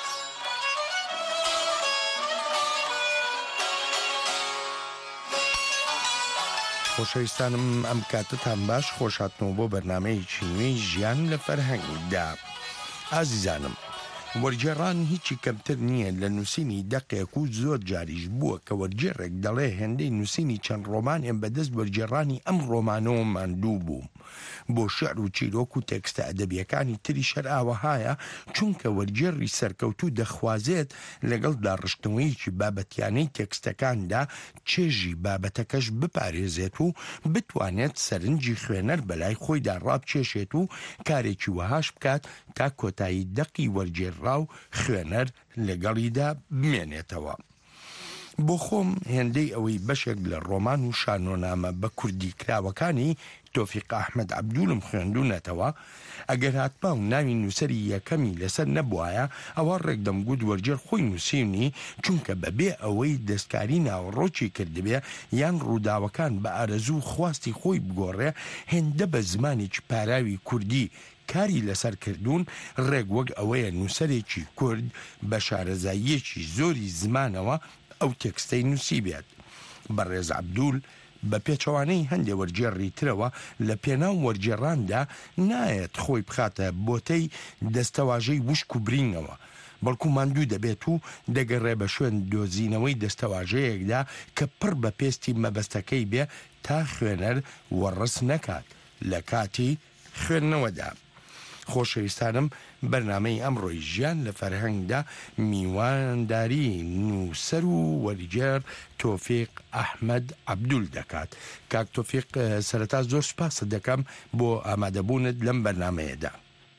خۆشەویستانم ئەم کاتتان باش، خۆشهاتنەوە بۆ بەرنامەیەکی نوێی ژیان لە فەرهەنگدا. ئازیزانم، وەرجێڕان هیچی کەمتر نییە لە نووسینی دەقێک و زۆر جاریش بووە کە وەرجێڕێک دەڵێ هێندەی نووسینی چەند ڕۆمانێن بەدەست وەرجێڕانی ئەم ڕۆمانەوە ماندوو بوو. بۆ شێعر و چیرۆک و تێکستە ئەدەبیەکانی تری شەر ئاوەهایە، چونکە وەرجێڕی سەرکەوتوو دەخوازێت لەگەڵ داڕشتنەوەیکی بابەتیانەی تێکستەکاندا چێژی بابەتەکەش بپارێزێت و بتوانێت سەرنجی خوێنەر بەلای خۆیدا ڕابچێشێت و کارێکی وەهاش بکات تا کۆتایی دەقی وەرجێڕا و خوێنەر لەگەڵیدا بمێنێتەوە. بۆ خۆم هێندەی ئەوەی بەشێک لە ڕۆمان و شانۆنامە بە کوردی کراوەکانی تۆفیق ئەحمەد عەبدوولم خوێندوونەتەوە، ئەگەر هاتما و ناوی نووسەری یەکەمی لەسەر نەبوایە ئەوە ڕێکدەمگوت وەرجێر خۆی نووسینی، چونکە بەبێ ئەوەی دەستکاری ناوەڕۆکی کردبێ یان ڕووداوەکان بە ئارەزوو خواستی خۆی بگۆڕێ، هێندە بە زمانێکی پاراوی کوردی کاری لەسەر کردوون، ڕێک وەک ئەوەیە نووسەرێکی کورد بە شارەزاییەکی زۆری زمانەوە ئەو تێکستەی نووسی بێت. بەڕێز عەبدوول بە پێچەوانەی هەندێک وەرجێڕی ترەوە لە پێناو وەرجێڕاندا نایەت خۆی بخاتە بۆتەی دەستەواژەی وشک و برینەوە، بەڵکو ماندوو دەبێت و دەگەڕێ بە شوێن دۆزینەوەی دەستەواژەیەکدا کە پڕ بە پێستی مەبەستەکەی بێ تا خوێنەر وەڕس نەکات لە کاتی خوێندنەوەدا. خۆشەویستانم، بەرنامەی ئەمڕۆی ژیان لە فەرهەنگدا میوانداری نووسەر و وەرجێر تۆفیق ئەحمەد عەبدوول دەکات. کاک تۆفیق، سەرەتا زۆر سوپاس دەکەم بۆ ئامادەبوونت لەم بەرنامەیەدا.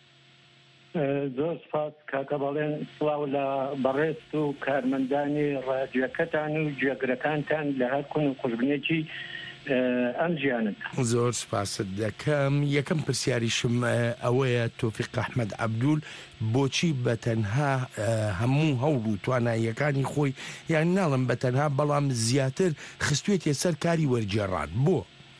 زۆر سپاس کاکە بەڵێن، سڵاو لە بەڕێست و کارمەندانی ڕادیۆکەتان و گوێگرەکانتان لە هەر کون و قوربانێکی ئەم ژیانت. زۆر سپاست دەکەم. یەکەم پرسیاریشم ئەوەیە تۆفیق ئەحمەد عەبدوول بۆچی بەتەنها هەموو هەوڵ و تواناییەکانی خۆی، یان ناڵم بەتەنها بەڵام زیاتر خستوێتێ سەر کاری وەرجێڕان؟ بۆ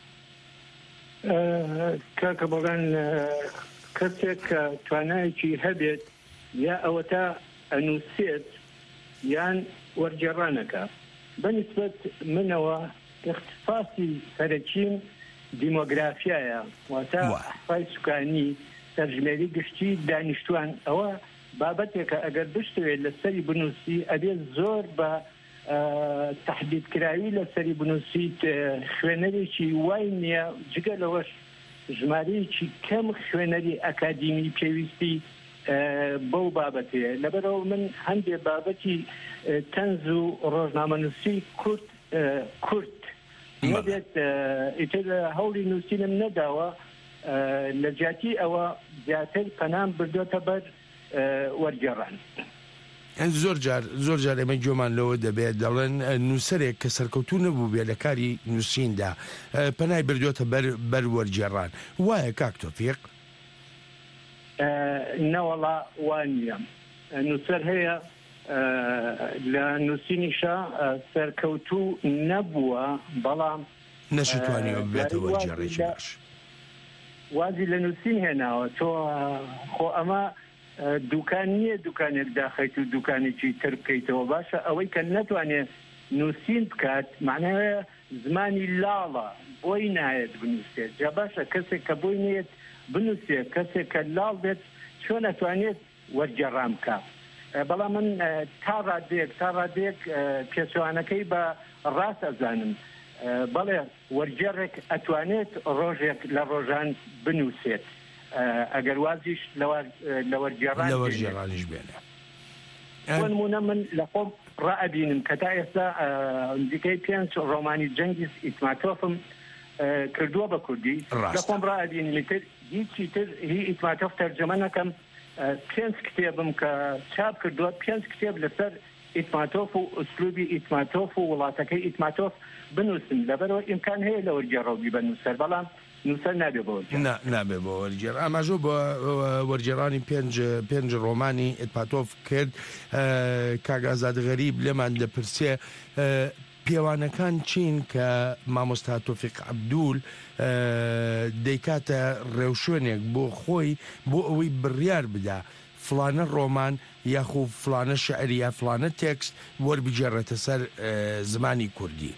کاکە بەڵێن کەسێک کە توانایەکی هەبێت یا ئەوە تا ئەنووسێت یان وەرجێڕانەکە. بەنسبەت منەوە اختصاصی سەرەکیم دیمۆگرافیایە، واتە ئەحسای سوکانی، سەرژمێری گشتی دانیشتوان. ئەوە بابەتێکە ئەگەر بشتوێت لەسەری بنووسی ئەبێت زۆر بە تەحدیدکراوی لەسەری بنووسیت. خوێنەرێکی وای نییە، جگە لەوەش ژمارەیەکی کەم خوێنەری ئەکادیمی پێویستی بەو بابەتەیە. لەبەرەوە من هەندێک بابەتی تەنز و ڕۆژنامەنووسی کورد نەبێت ئیتر هەوڵی نووسینم نەداوە، لە جیاتی ئەوە زیاتر پەنام بردوۆتە بەر وەرجێڕان. زۆر جار ئێمە گوێمان لەوە دەبێت دەڵێن نووسەرێک کە سەرکەوتوو نەبوو بێ لە کاری نووسیندا پەنای بردوۆتە بەر وەرجێڕان. وایە کاک تۆفیق؟ نەوەڵا وان نییە. نووسەر هەیە لە نووسینیشە سەرکەوتوو نەبووە، بەڵام نەشتوانیوە بێتەوە وەرجێڕێکی باش، وازی لە نووسین هێناوە. تۆ خۆ ئەمە دوکان نییە دوکانێک داخیت و دوکانێکی تر بکەیتەوە. باشە ئەوەی کە نەتوانێت نووسین بکات معناوەیە زمانی لاڵە، بۆی نایەت بنووسێت. جا باشە کەسێک کە بۆی نێت بنووسێت، کەسێک کە لاڵ بێت چۆن نەتوانێت وەرجێڕان بکات. بەڵام من تا ڕادێک پێچوانەکەی بە ڕاست ئەزانم. بەڵێ وەرجێڕێک ئەتوانێت ڕۆژێک لە ڕۆژان بنووسێت، ئەگەر وازیش لە وەرجێڕانیش بێنێ. ونمونە من لە خۆم ڕائبینم کە تا ئێستا دیکەی پێنج ڕۆمانی جەنگی ئیتماتۆفم کردووە بە کوردی لە خۆم ڕائبینی تر هیچی تر هی ئیتماتۆف تەرجەمە نەکەم پێنج کتێبم کە چاپ کردووە پێنج کتێب لەسەر ئیتماتۆف و ئوسلوبی ئیتماتۆف و وڵاتەکەی ئیتماتۆف بنووسن لەبەرەوە ئیمکان هەیە لە وەرگێڕەوی بنووسەر بەڵام نووسەر نابێ بە وەرگێڕ نابێ بە وەرگێڕ ئاماژۆ بە وەرگێڕانی پێنج ڕۆمانی ئیتماتۆف کرد کاگازاد غەریب لێمان دەپرسێ پیاوانەکان چین کە مامۆستا تۆفیق عەبدوول دەیکاتە ڕێوشوێنێک بۆ خۆی بۆ ئەوەی بڕیار بدا فلانە ڕۆمان یاخو فلانە شعری یا فلانە تێکست وەربگێڕێتە سەر زمانی کوردی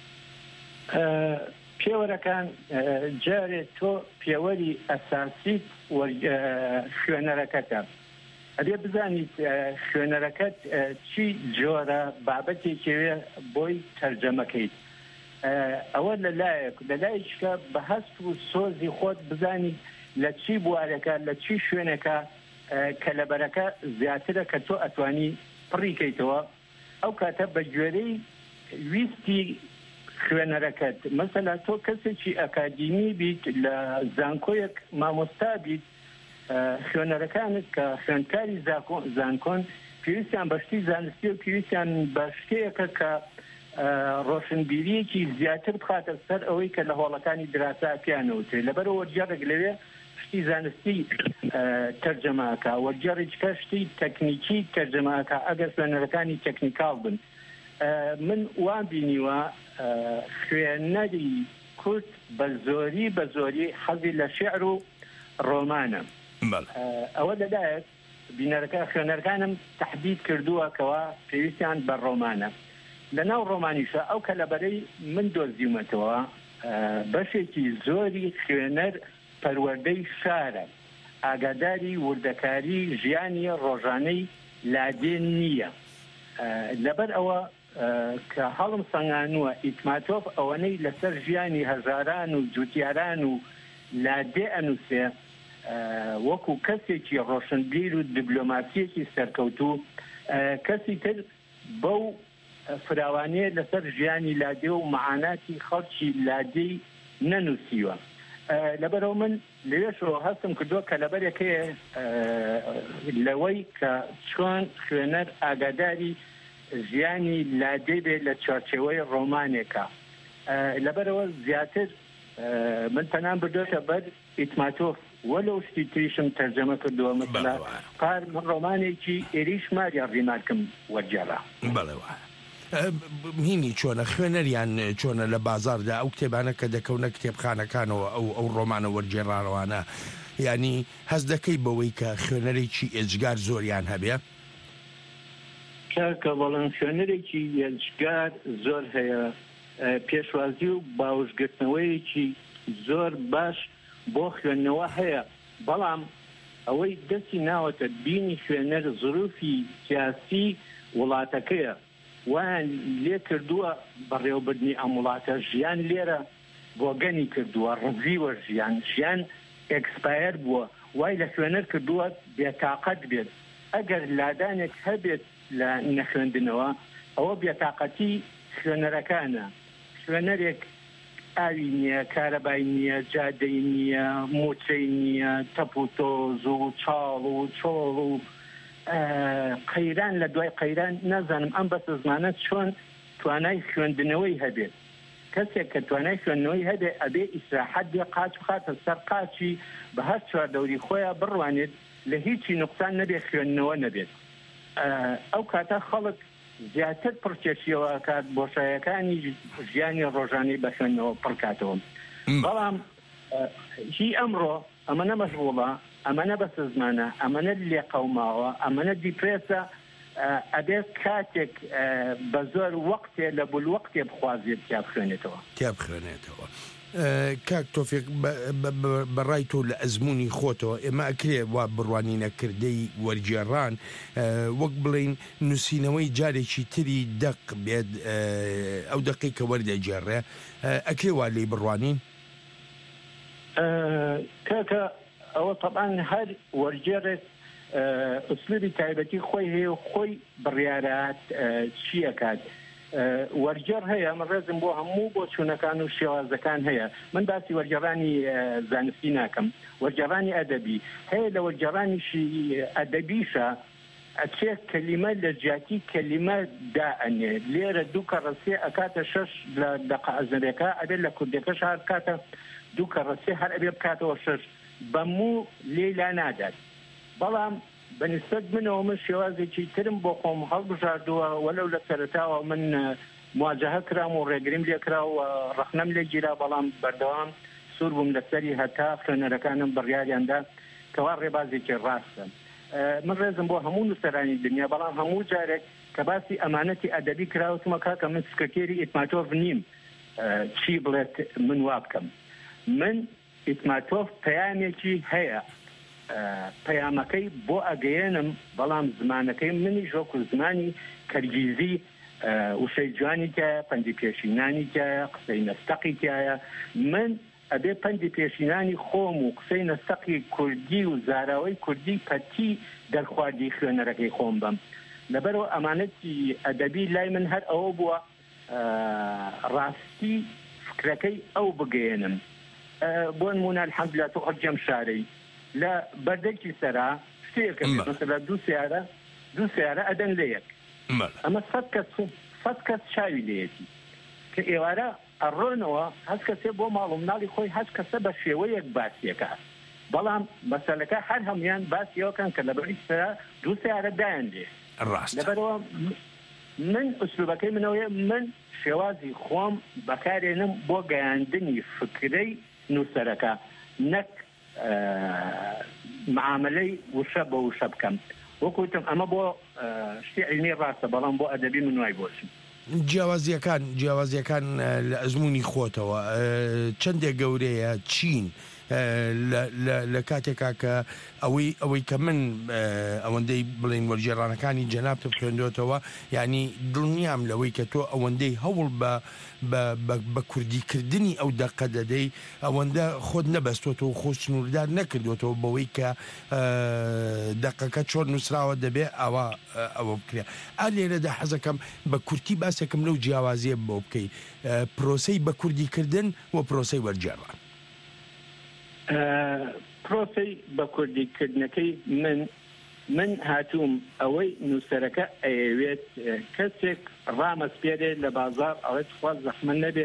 پێوەرەکان جارێ تۆ پێوەری ئەساسی خوێنەرەکەتە ئەبێ بزانیت خوێنەرەکەت چی جۆرە بابەتێکێوێ بۆی تەرجەمەکەیت ئەوە لەلایەکە بە هەست و سۆزی خۆت بزانی لە چی بوارەکە لە چی شوێنەکە کە لەبەرەکە زیاترە کە تۆ ئەتوانی پڕیکەیتەوە ئەو کاتە بە گوێرەی ویستی خوێنەرەکەت مەسەلا تۆ کەسێکی ئەکادیمی بیت لە زانکۆیەک مامۆستا بیت خوێنەرەکانت کە خوێندکاری زانکۆن پێویستیان بەشتی زانستی و پێویستیان بە شتەیەکە کە ڕۆشنبیریەکی زیاتر بخاتە سەر ئەوەی کە لە هۆڵەکانی دراسا پیانەوتێ لەبەرەوە وەرگێڕێک لەوێ شتی زانستی تەرجەماکە وەرگێڕێککە شتی تەکنیکی تەرجەماکە ئەگەر خوێنەرەکانی تەکنیکاڵ بن من وان بینیوە خوێنەری کورد بە زۆری حەزی لە شێعر و ڕۆمانە ئەوە لەدایەت بینەرەکە خوێنەرەکانم تەحدید کردووە کەوا پێویستیان بە ڕۆمانە لەناو ڕۆمانیشە ئەو کە لەبەرەی من دۆزیومەتەوە بەشێکی زۆری خوێنەر پەروەردەی شارە ئاگاداری وردەکاری ژیانی ڕۆژانەی لادێن نییە لەبەر ئەوە کە هەڵم سەنگانووە ئیتماتۆف ئەوەنەی لەسەر ژیانی هەژاران و جوتیاران و لادێ ئەنووسێ وەکو کەسێکی ڕۆشنبیر و دیبلۆماسیەکی سەرکەوتوو کەسی تر بەو فراوانەیە لەسەر ژیانی لادێ و مەعاناتی خەڵکی لادێی نەنووسیوە لەبەرەوە من لەوێشەوە هەستم کردووە کە لەبەرێکەیە لەوەی کە چۆن خوێنەر ئاگاداری ژیانی لادێ بێت لە چارچێوەی ڕۆمانێکە لەبەرەوە زیاتر من تەنان بردوێتە بەر ئیتماتۆف وەلەو شتی تریشم تەرجەمە کردووە مثلا قار من ڕۆمانێکی ئێریش ماریان ڕیمارکم وەرگێڕا بەڵێوە هینی چۆنە خوێنەریان چۆنە لە بازاردا ئەو کتێبانە کە دەکەونە کتێبخانەکانەوە ئەو ڕۆمانە وەرگێڕاوانە یعنی هەز دەکەی بەوەی کە خوێنەرێکی ئێجگار زۆریان هەبێ کە بەڵام خوێنەرێکی ئێجگار زۆر هەیە پێشوازی و باوشگرتنەوەیەکی زۆر باش بۆ خوێندنەوە هەیە بەڵام ئەوەی دەستی ناوەتە بینی خوێنەر زروفی سیاسی وڵاتەکەیە وان لێ کردووە بەڕێوەبردنی ئەم وڵاتە ژیان لێرە بۆگەنی کردووە ڕزیوە ژیان ئەکسپایر بووە وای لە خوێنەر کردووە بێتاقەت بێت ئەگەر لادانێک هەبێت لە نەخوێندنەوە ئەوە بێتاقەتی خوێنەرەکانە خوێنەرێک ئاوی نییە کارەبای نییە جادەی نییە موچەی نییە تەپ و تۆز و چاڵ و چۆڵ و قەیران لە دوای قەیران نازانم ئەم بەسە زمانە چۆن توانای خوێندنەوەی هەبێت کەسێک کە توانای خوێندنەوەی هەبێت ئەبێ ئیسراحەت بێ قاچ بخاتە سەر قاچی بە هەر چواردەوری خۆیان بڕوانێت لە هیچی نوقسان نەبێت خوێندنەوە نەبێت ئەو کاتە خەڵک زیاتر پڕکێشیەوە کات بۆشایەکانی ژیانی ڕۆژانەی بە خوێندنەوە پڕکاتەوە بەڵام هی ئەمڕۆ ئەمەنە مەشغوڵە ئەمەنە بەسە زمانە ئەمەنە لێ قەوماوە ئەمەنە دیپرێسە ئەبێت کاتێک بە زۆر وەقتێ لە بولوەقتێ بخوازێت تیا بخوێنێتەوە کاک تۆفیق بەڕای تۆ لە ئەزمموی خۆتەوە ئێمە ئەکرێ وا بڕوانی نەکردەی وەرگێڕان وەک بڵین نووسینەوەی جارێکی تری دەق بێت ئەو دقی کە وەردەجێڕێ ئەکرێ وا لێی بڕوانین کاکە ئەوە طبعاً هەر وەرگێڕێک ئوسلوبی تایبەتی خۆی هەیە و خۆی بڕیارات چیەکات وەرجێڕ هەیە من ڕێزم بۆ هەموو بۆ چوونەکان و شێوازەکان هەیە من باسی وەرجێڕانی زانستی ناکەم وەرجێڕانی ئەدەبی هەیە لە وەرجێڕانیشی ئەدەبیشە ئەچێ کەلیمە لە جیاتی کەلیمە دائەنێ لێرە دوو کەڕەسێ ئەکاتە 6 لە دەقە ئەزنەرێکە ئەبێت لە کوردەکەش هەر کاتە دوو کەڕەسێ هەر ئەبێ بکاتەوە 6 بەموو لێلا نادات بەڵام بەنسبەت منەوە من شێوازێکی ترم بۆ خۆم هەڵبژاردووە وەلەو لە سەرەتاوە من مواجهە کرام و ڕێگریم لێ کرا و ڕەخنەم لێ گیرا بەڵام بەردەوام سوور بووم لەسەری هەتا خوێنەرەکانم بڕیاریاندا کەوا ڕێبازێکی ڕاستە من ڕێزم بۆ هەموو نووسەرانی دنیا بەڵام هەموو جارێک کە باسی ئەمانەتی ئەدەبی کراوتمە کاکە من سکرتێری ئیتماتۆف نیم چی بڵێت من وا بکەم من ئیتماتۆف پەیامێکی هەیە پەیامەکەی بۆ ئەگەیەنم بەڵام زمانەکەی منی ژۆکو زمانی کەرگیزی وشەی جوانی تایە پەندی پێشینانی تایە قسەی نەستەقی تایە من ئەبێ پەندی پێشینانی خۆم و قسەی نەستەقی کوردی و زاراوەی کوردی پەتی دەرخواردی خوێنەرەکەی خۆم بم لەبەرەوە ئەمانەتی ئەدەبی لای من هەر ئەوە بووە ڕاستی فکرەکەی ئەو بگەێنم بۆ نمونە الحەمدولillah تۆ حەجەم شارەی لە بەردەکی سەرا شتێکە مەسەلا دوو سیارە ئەدەن لە یەک ئەمە 100 کەس چاوی لێتی کە ئێوارە ئەڕۆنەوە هەست کەسێ بۆ ماڵ و مناڵی خۆی هەست کەسە بە شێوەیەک باسیەکە بەڵام مەسەلەکە هەر هەمویان باسیەوەکەن کە لەبەری سەرا دوو سیارە دایان لێ لەبەرەوە من ئوسلوبەکەی منەوەیە من شێوازی خۆم بەکارێنم بۆ گەیاندنی فکرەی نووسەرەکە نەک معاملەی وشە بە وشە بکەم وەکوتم ئەمە بۆ شتی علمی ڕاستە بەڵام بۆ ئەدەبی من وای بۆچم جیاوازیەکان لە ئەزمموی خۆتەوە چەندێک گەورەیە چین لە کاتێکا کە ئەوەی کە من ئەوەندەی بڵین وەرجێڕانەکانی جەنابتە خوێندۆتەوە یعنی دڵنیام لەوەی کە تۆ ئەوەندەی هەوڵ بە کوردیکردنی ئەو دەقە دەدەی ئەوەندە خۆت نەبەستۆتەوە و خۆ سنووردار نەکردوێتەوە بەوەی کە دەقەکە چۆن نووسراوە دەبێ ئەوە بکرێ لێرەدا حەزەکەم بە کورتی باسێکم لەو جیاوازیە بۆ بکەی پرۆسەی بە کوردیکردن و پرۆسەی وەرجێڕان پرۆسەی بە کوردیکردنەکەی من هاتووم ئەوەی نووسەرەکە ئەیەوێت کەسێک ڕامەسپێرێت لە بازار ئەوێت خواست زەحمەت نەبێ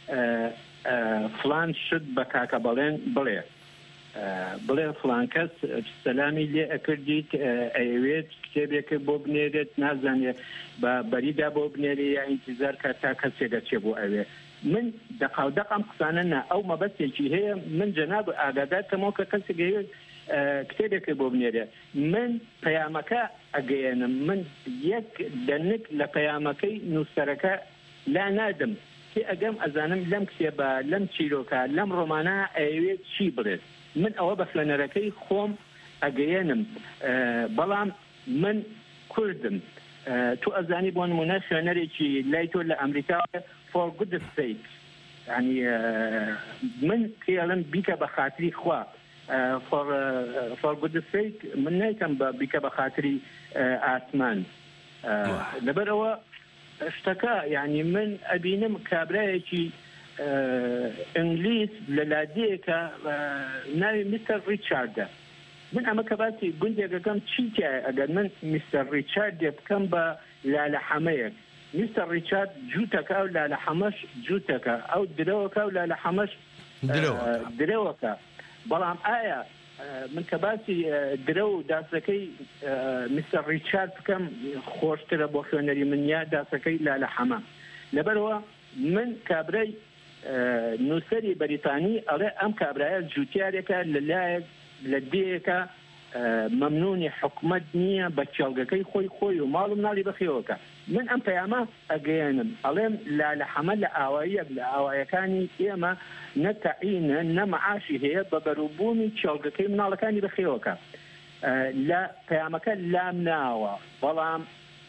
فلان شت بە کاکە بەڵێن بڵێ فلان کەس سەلامی لێ ئەکردیت ئەیەوێت کتێبێکە بۆ بنێرێت نازانێت بە بەریدا بۆ بنێرێ یا ئینتیزار کە تا کەسێکە چێ بۆ ئەوێ من دەقام قسانە نا ئەو مەبەستێکی هەیە من جەناب ئاگادارکەمەوە کە کەسێک هەیە کتێبێکە بۆ بنێرێ من پەیامەکە ئەگەیەنم من یەک دەنک لە پەیامەکەی نووسەرەکە لا نادم کێ ئەگەم ئەزانم لەم کتێبە لەم چیرۆکە لەم ڕۆمانە ئەوێت چی بڵێت من ئەوە بە خوێنەرەکەی خۆم ئەگەیەنم بەڵام من کوردم تو ئەزانی بۆ نمونە خوێنەرێکی لای تۆ لە ئەمریکا for goodness sake يعني من كيالن بيك بخاطري خوا for goodness sake من نيكم بيك بخاطري آسمان لبروا اشتكى يعني من أبينم كابرايكي انجليز للاديكا ناوي مستر ريتشارد من أما كباتي قلت كم تشيكا أقل من مستر ريتشارد بكم لا حمايك مستر ريتشارد جوتك أو لا لحمش جوتك أو دروك أو لا لحمش دروك بلام آية من كباسي درو داسكي مستر ريتشارد كم خوشتر بوخونري من يا داسكي لا لحما لبروا من كابري نوسري بريطاني ألا أم كابرايا جوتياريكا للايك لديكا ممنونی حکومت نییە بە چێڵگەکەی خۆی و ماڵ و مناڵی بەخێوەکە من ئەم پەیامە ئەگەیەنم ئەڵێم لە حەمە لە ئاواییەک لە ئاوایەکانی ئێمە نەتەعینە نەمەعاشی هەیە بە بەرووبوونی چێڵگەکەی مناڵەکانی بەخێوەکە لە پەیامەکە لام ناوە بەڵام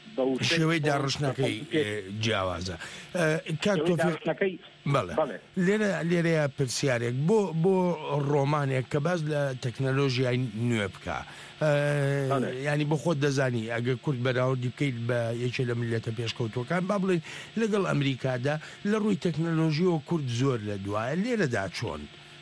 شێوەی داڕشنەکەی جیاوازە کاکتۆفیقەکەی لێرەیە پرسیارێک بۆ ڕۆمانێک کە باز لە تەکنەلۆژیای نوێ بکە ینی بۆ خۆت دەزانی ئەگە کورد بەراوردی بکەیت بە یەکێ لە ملیەتە پێشکەوتوەکان با بڵێن لەگەڵ ئەمریکادا لە ڕووی تەکنەلۆژیەوە کورد زۆر لە دوایە لێرەدا چۆن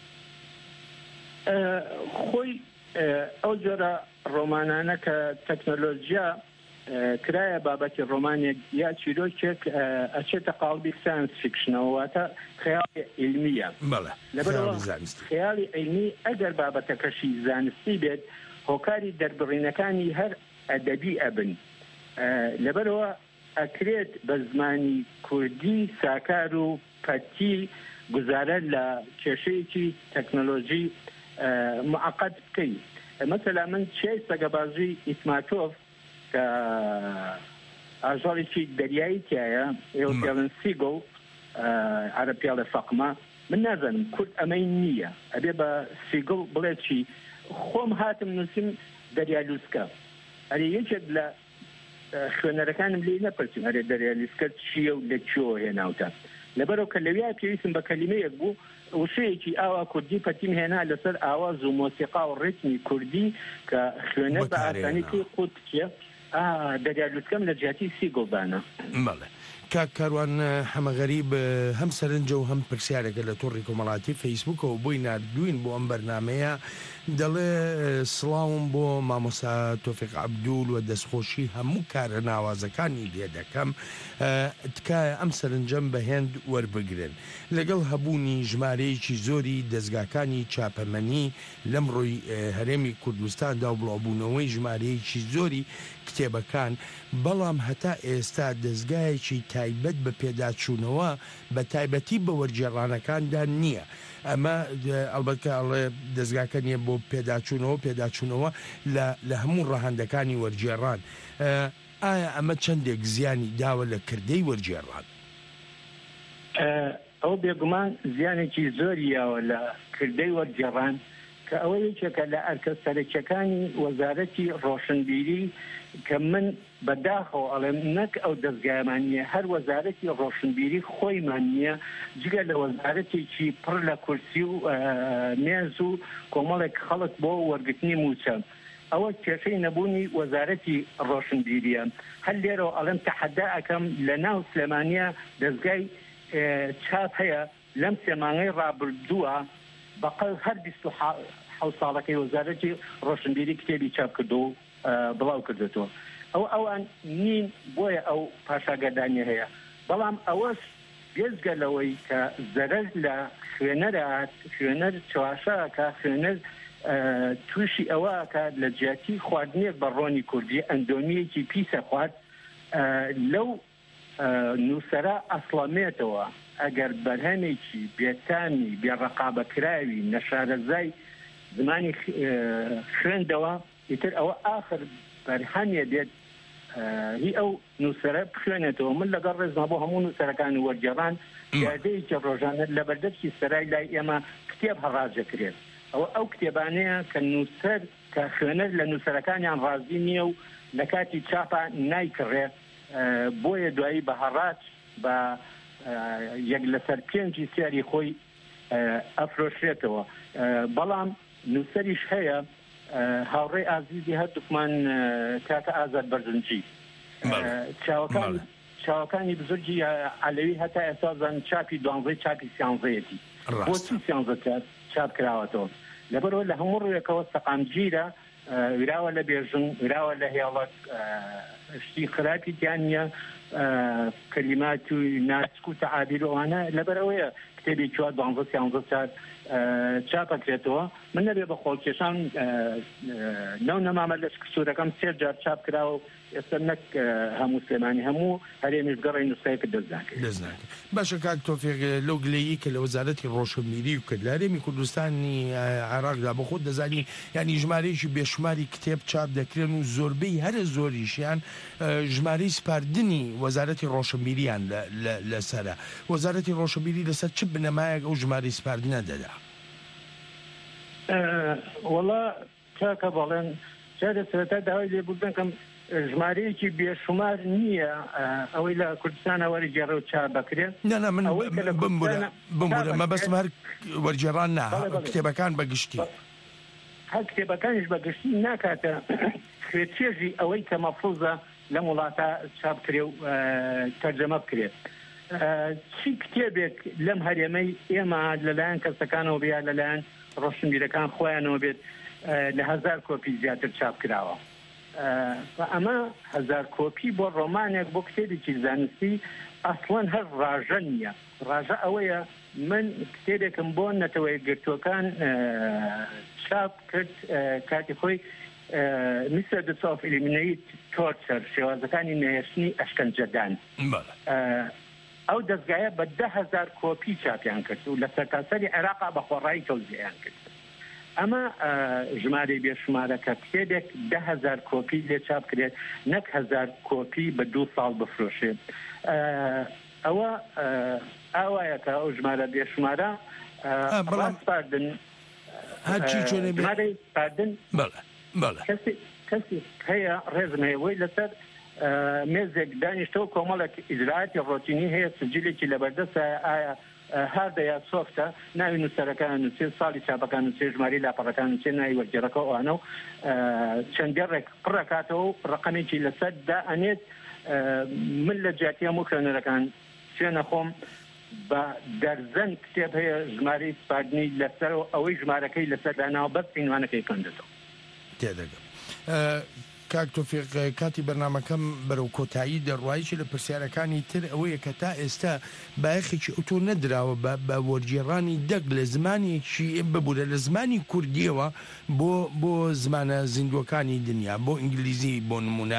خۆی ئەو جۆرە ڕۆمانانە کە تەکنەلۆژیا کرایە بابەتی ڕۆمانێک یا چیرۆکێک ئەچێتە قاڵبی ساینس فیکشنەوەواتە خەیاڵی علمیە لەبەرەوە خەیاڵی علمی ئەگەر بابەتەکەشی زانستی بێت هۆکاری دەربڕینەکانی هەر ئەدەبی ئەبن لەبەرەوە ئەکرێت بە زمانی کوردی ساکار و پەتی گوزارە لە کێشەیەکی تەکنەلۆژی معقد بکەیت مثلا من چێ سەگەبازی ئیتماتۆف کە ئاژاڵێکی دەریایی تایە ئێوە پێڵن سیگڵ عەرە پێڵە فەقمە من نازانم کورد ئەمەی نییە ئەبێ بە سیگڵ بڵێ چی خۆم هاتم نووسیم دەریالوسکە ئەرێ یەکێک لە خوێنەرەکانم لێ نەپرسیم ئەرێ دەریالوسکە چییە و لە چیەوە هێناوتە لەبەرەوە کە لەویا پێویستم بە کەلیمەیەک بوو وشەیەکی ئاوا کوردی پەتیم هێنا لەسەر ئاواز و مۆسیقا و ڕێتمی کوردی کە خوێنەر بە ئاسانی پێی قوت بکێ دەریالوسکەم لە جیاتی سیگڵدانە بەڵێ کاک کاروان هەمەغەریب هەم سەرنجە و هەم پرسیارێکە لە تۆڕی کۆمەڵاتی فەیسبوکەوە بۆی نردوین بۆ ئەم بەرنامەیە دەڵێ سڵاوم بۆ مامۆستا تۆفیق عەبدوول و دەستخۆشی هەموو کارە ناوازەکانی لێ دەکەم تکایە ئەم سەرنجەم بەهێند وەربگرن لەگەڵ هەبوونی ژمارەیەکی زۆری دەستگاکانی چاپەمەنی لەم ڕۆی هەرێمی کوردستاندا و بڵاوبوونەوەی ژمارەیەکی زۆری کتێبەکان بەڵام هەتا ئێستا دەستگایەکی تایبەت بە پێداچوونەوە بە تایبەتی بە وەرگێڕانەکاندا نییە ئەمە ئەلبەتە ئەڵێ دەستگاکە نیە بۆ پێداچوونەوە لە هەموو ڕەهەندەکانی وەرگێڕان ئایا ئەمە چەندێک زیانی داوە لە کردەی وەرگێڕان ئەو بێگومان زیانێکی زۆریەوە لە کردەی وەرگێڕان کە ئەوە یەکێکە لە ئەرکە سەرەکیەکانی وەزارەتی ڕۆشنبیری کە من بەداخەوە ئەڵێم نەک ئەو دەستگایمان نییە هەر وەزارەتی ڕۆشنبیری خۆیمان نییە جگە لە وەزارەتێکی پڕ لە کورسی و مێز و کۆمەڵێک خەڵک بۆ وەرگرتنی موچە ئەوە کێشەی نەبوونی وەزارەتی ڕۆشنبیریە هەر لێرەوە ئەڵێم تەحەدا ئەەکەم لە ناو سلێمانیە دەستگای چاپ هەیە لەم سێمانگەی ڕابردووە بەقەل هەر 27 ساڵەکەی وەزارەتی ڕۆشنبیری کتێبی چاپ کردو و بڵاو کردێتەوە ئەوان نین بۆیە ئەو پاشاگەدانی هەیە بەڵام ئەوەش بێزگە لەوەی کە زەرەر لە خوێنەر چواشەکە خوێنەر تووشی ئەوەکە لە جیاتی خواردنێک بە ڕۆنی کوردی ئەندۆمیەکی پیسە خوارد لەو نووسەرە ئەسڵەمێتەوە ئەگەر بەرهەمێکی بێتامی بێڕەقابەکراوی نەشارەزای زمانی خوێندەوە ئیتر ئەوە ئاخر بەرهەمیە بێت هی ئەو نووسەرە بخوێنێتەوە من لەگەڵ ڕێزما بۆ هەموو نووسەرەکانی وەرگێڕان یادەیەکی ڕۆژانە لە بەردەستی سەرای لای ئێمە کتێب هەڕاجەکرێت ئەو کتێبانەیە کە نووسەر کە خوێنەر لە نووسەرەکانیان ڕازی نییە و لە کاتی چاپە نایکڕێت بۆیە دوایی بە هەڕاج بە یەک لەسەر 5 سیاری خۆی ئەفرۆشرێتەوە بەڵام نووسەریش هەیە هاوڕێی ئازیزی هەردووکمان کاکە ئازاد بەرزنجی چاوەکانی بزرگی عەلەوی هەتا ئێستازان چاپی 12 چاپی 13ەتی بۆچی 13 چاپ کراوەتەوە لەبەرەوە لە هەموو ڕوویەکەوە سەقامگیرە وراوە لە بێژن وراوە لە هێڵک شتی خراپی تیان نیە کەلیمات و ناسک و تەعابیر ئەوانە لەبەرەوەیە کتێبی 12 چاپەکرێتەوە من نەبێ بە خۆڵکێشان نەو نەمامە لە سوورەکەم 3 جار چاپ کراوە ئێستا نەک هەموو سلێمانی هەموو هەرێمیش گەڕی نووسەیەکە دەستناکرێت باشە کاک تۆفیق لەو گلەیی کە لە وەزارەتی ڕۆشنبیری و کرد لە هەرێمی کوردستانی عێراقدا بە خۆت دەزانی ینی ژمارەیەکی بێشماری کتێب چاپ دەکرێن و زۆربەی هەرە زۆریشیان ژمارەی سپاردنی وەزارەتی ڕۆشنبیریان لەسەرە وەزارەتی ڕۆشنبیری لەسەر چ بنەمایەک ئەو ژمارەی سپاردنە دەدا وەڵا کاکە بەڵێن جارە سەرەتا داوای لێبوردنکەم ژمارەیەکی بێشمار نییە ئەوەی لە کوردستانە وەرگێڕە و چاپ بکرێت من بمورە مەبەستم هەر وەرگێڕان نا کتێبەکان بەگشتی هەر کتێبەکانیش بەگشتی ناکاتە خوێچێژی ئەوەی کە مەفروزە لەم وڵاتە چاپکرێ و تەرجەمە بکرێت چی کتێبێک لەم هەرێمەی ئێمە لەلایەن کەسەکانەوە بیا لەلایەن ڕۆشنبیرەکان خۆیانەوە بێت لە 1000 کۆپی زیاتر چاپ کراوە ئەمە 1000 کۆپی بۆ ڕۆمانێک بۆ کتێبێکی زانستی ئەسڵەن هەر ڕاژە نییە ڕاژە ئەوەیە من کتێبێکم بۆ نەتەوەی گرتوەکان چاپ کرد کاتی خۆی methods of eliminate torture شێوازەکانی نەهێشتنی ئەشکەنجەدان ئەو دەستگایە بە 10,000 کۆپی چاپیان کرد و لە سەرتاسەری عێراقا بە خۆڕایی تەوزیعیان کرد ئەمە ژمارەی بێشمارەکە کتێبێک 10,000 کۆپی لێ چاپ کرێت نەک 1000 کۆپی بە 2 ساڵ بفرۆشێت ئەوە ئاوایەکە ئەو ژمارە بێشمارە ڕاستپاردن هەرچی چۆنێ پاردن کەسی هەیە ڕێزمەیەوەی لەسەر مێزێک دانیشتەوە کۆمەڵێک ئیجراعاتی ڕۆتینی هەیە سجلێکی لەبەردەستە ئایا هاردە یا سۆفتە ناوی نووسەرەکان نووسێ ساڵی چاپەکان نووسێ ژماری لاپەڕەکان نووسێ ناوی وەرگێڕەکە ئەوانە و چەندێڕێک پڕەکاتەوە و ڕقەمێکی لەسەر دائەنێت من لە جیاتی هەموو خوێنەرەکان سوێنە خۆم بە دەرزەن کتێب هەیە ژمارەی سپاردنی لەسەرەوە ئەوەی ژمارەکەی لەسەر داناوە بەس عنوانەکەی کەندێتەوە تێدەگەم کاک تۆفیق کاتی بەرنامەکەم بەرەو کۆتایی دەڕوایکی لە پرسیارەکانی تر ئەوەیە کە تا ئێستا بایەخێکی ئۆتۆ نەدراوە بە وەرگێڕانی دەک لە زمانێکی ببوورە لە زمانی کوردیەوە بۆ زمانە زیندوەکانی دنیا بۆ ئینگلیزی بۆ نمونە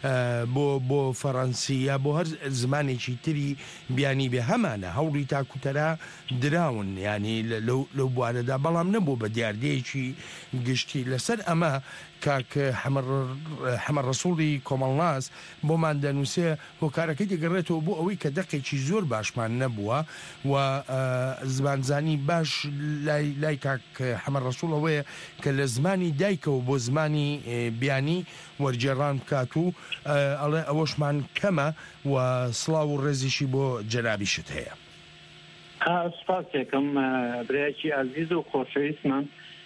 بۆ فەڕەنسیە بۆ هەر زمانێکی تری بیانی بێ هەمانە هەوڵی تاکوتەرا دراون ینی لەو بوارەدا بەڵام نەبوو بە دیاردەیەکی گشتی لەسەر ئەمە کاک حەمە ڕەسوڵی کۆمەڵناس بۆمان دەنووسێ هۆکارەکەی دەگەڕێتەوە بۆ ئەوەی کە دەقێکی زۆر باشمان نەبووە و زمانزانی باش لای کاک حەمە ڕەسوڵەوەیە کە لە زمانی دایکەوە بۆ زمانی بیانی وەرگێڕان بکات و ئەڵێ ئەوەشمان کەمە و سڵاو و ڕێزیشی بۆ جەنابیشت هەیە. سپاسێکم برایەکی ئازیز و خۆشەویستمان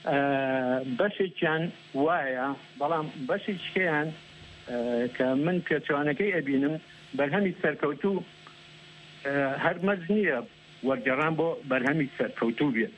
بەشێکیان وایە بەڵام بەشێکیان کە من پێچوانەکەی ئەبینم بەرهەمی سەرکەوتوو هەر مەرج نییە وەرگێڕان بۆ بەرهەمی سەرکەوتوو بێت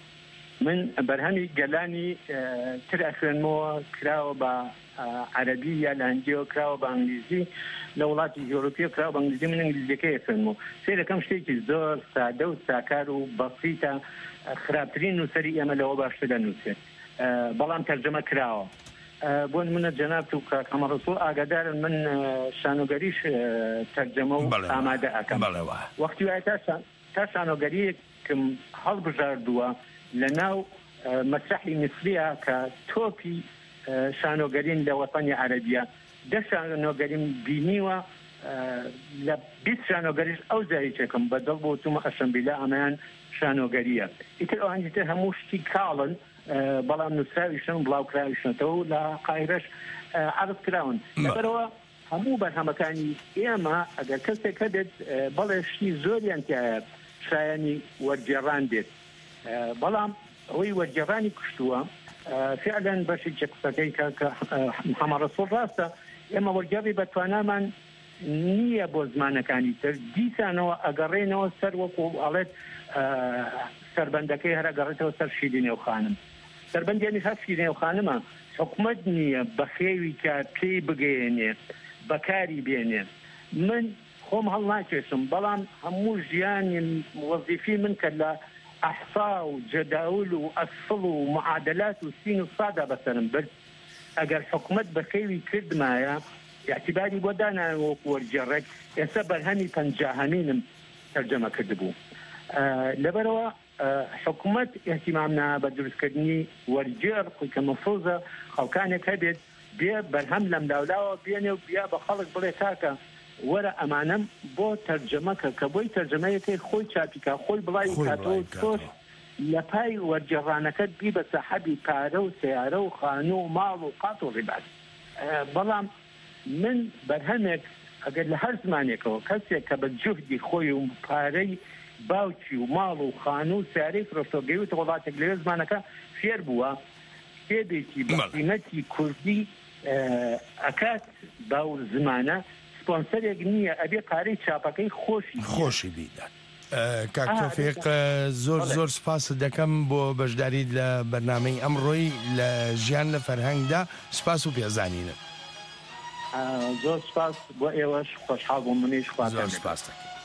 من بەرهەمی گەلانی تر ئەخوێنمەوە کراوە بە عەرەبی یا لە هەندیەوە کراوە بە ئەنگلیزی لە وڵاتی ئێوروپیە کراوە بە ئەنگلیزی من ئەنگلیزیەکەی ئەخوێنمەوە سێرەکەم شتێکی زۆر سادە و ساکار و بەسیتە خراپترین نووسەری ئێمە لەوە باشتر دەنووسێت بەڵام تەرجەمە کراوە بۆ منە جەناب و کاکەمە ڕەسوڵ ئاگادارن من شانۆگەریش تەرجەمە و ئامادە ئەکەم وەختی وایە تا شانۆگەریەکم هەڵبژاردووە لە ناو مەسرحی میسریە کە تۆپی شانۆگەرین لە وەتانی عەرەبیە 10 شانۆگەریم بینیوە لە 20 شانۆگەریش ئەو جاییچێکم بەدڵ بۆ تومە ئەشەمبیلا ئەمەیان شانۆگەریە ئیتر ئەوانجی تر هەموو شتی کاڵن بەڵام نووسراویشن بڵاوکراویشنەوە و لە قاهرەش عرض کراون لەبەرەوە هەموو بەرهەمەکانی ئێمە ئەگەر کەسێک هەبێت بەڵێ شتی زۆریان تایە شایانی وەرگێڕان دێت بەڵام ئەوەی وەرگێڕانی کوشتووە فعلا بەشێکی قسەکەی کە حەمە ڕەسوڵ ڕاستە ئێمە وەرگێڕی بەتوانامان نییە بۆ زمانەکانی تر دیسانەوە ئەگەڕێنەوە سەر وەکو ئەڵێت سەربەندەکەی هەر ئەگەڕێتەوە سەر شیرینێو خانم سەربەندیانی هەر شیرینێو خانمە حکومەت نییە بە خێوی کە پێی بگەێنێ بەکاری بێنێ من خۆم هەڵ ناکێشم بەڵام هەموو ژیانی وەزیفی من کە لە ئەحسا و جەداول و ئەسفڵ و معادلات و سین و سادا بەسەرم برد ئەگەر حکومەت بە خێوی کردمایە اعتباری بۆ داناوە وەرگێڕێک ئێستا بەرهەمی پەنجاهەمینم تەرجەمە کردبوو لەبەرەوە حکومەت احتیمامنا بە دروستکردنی وەرگێڕ کە مەفروزە خەڵکانێک هەبێت بێ بەرهەم لەم لاولاوە بێنێ و بیا بە خەڵک بڵێ تاکە وەرە ئەمانەم بۆ تەرجەمەکە کە بۆی تەرجەمەیەکەی خۆی چاپیکە خۆی بڵای کاتەوە تۆش لە پای وەرگێڕانەکەت بی بە سەحەبی پارە و سیارە و خانوو و ماڵ و قات و ڕیبات بەڵام من بەرهەمێک ئەگەر لە هەر زمانێکەوە کەسێک کە بە جوهدی خۆی و پارەی باوکی و ماڵ و خان و سیارەی فرۆشتۆگەی و وڵاتێک لەوێ زمانەکە فێر بووە کتێبێکی بەقیمەتی کوردی ئەکات باو زمانە سپۆنسەرێک نییە ئەبێ پارەی چاپەکەی خۆشی بیدات. کاک تۆفیق زۆر سپاس دەکەم بۆ بەشداریت لە بەرنامەی ئەمڕۆی لە ژیان لە فەرهەنگدا سپاس و پێزانینم. زۆر سپاس بۆ ئێوەش خۆشحاڵ بووم منیش زۆر سپاس دەکەم.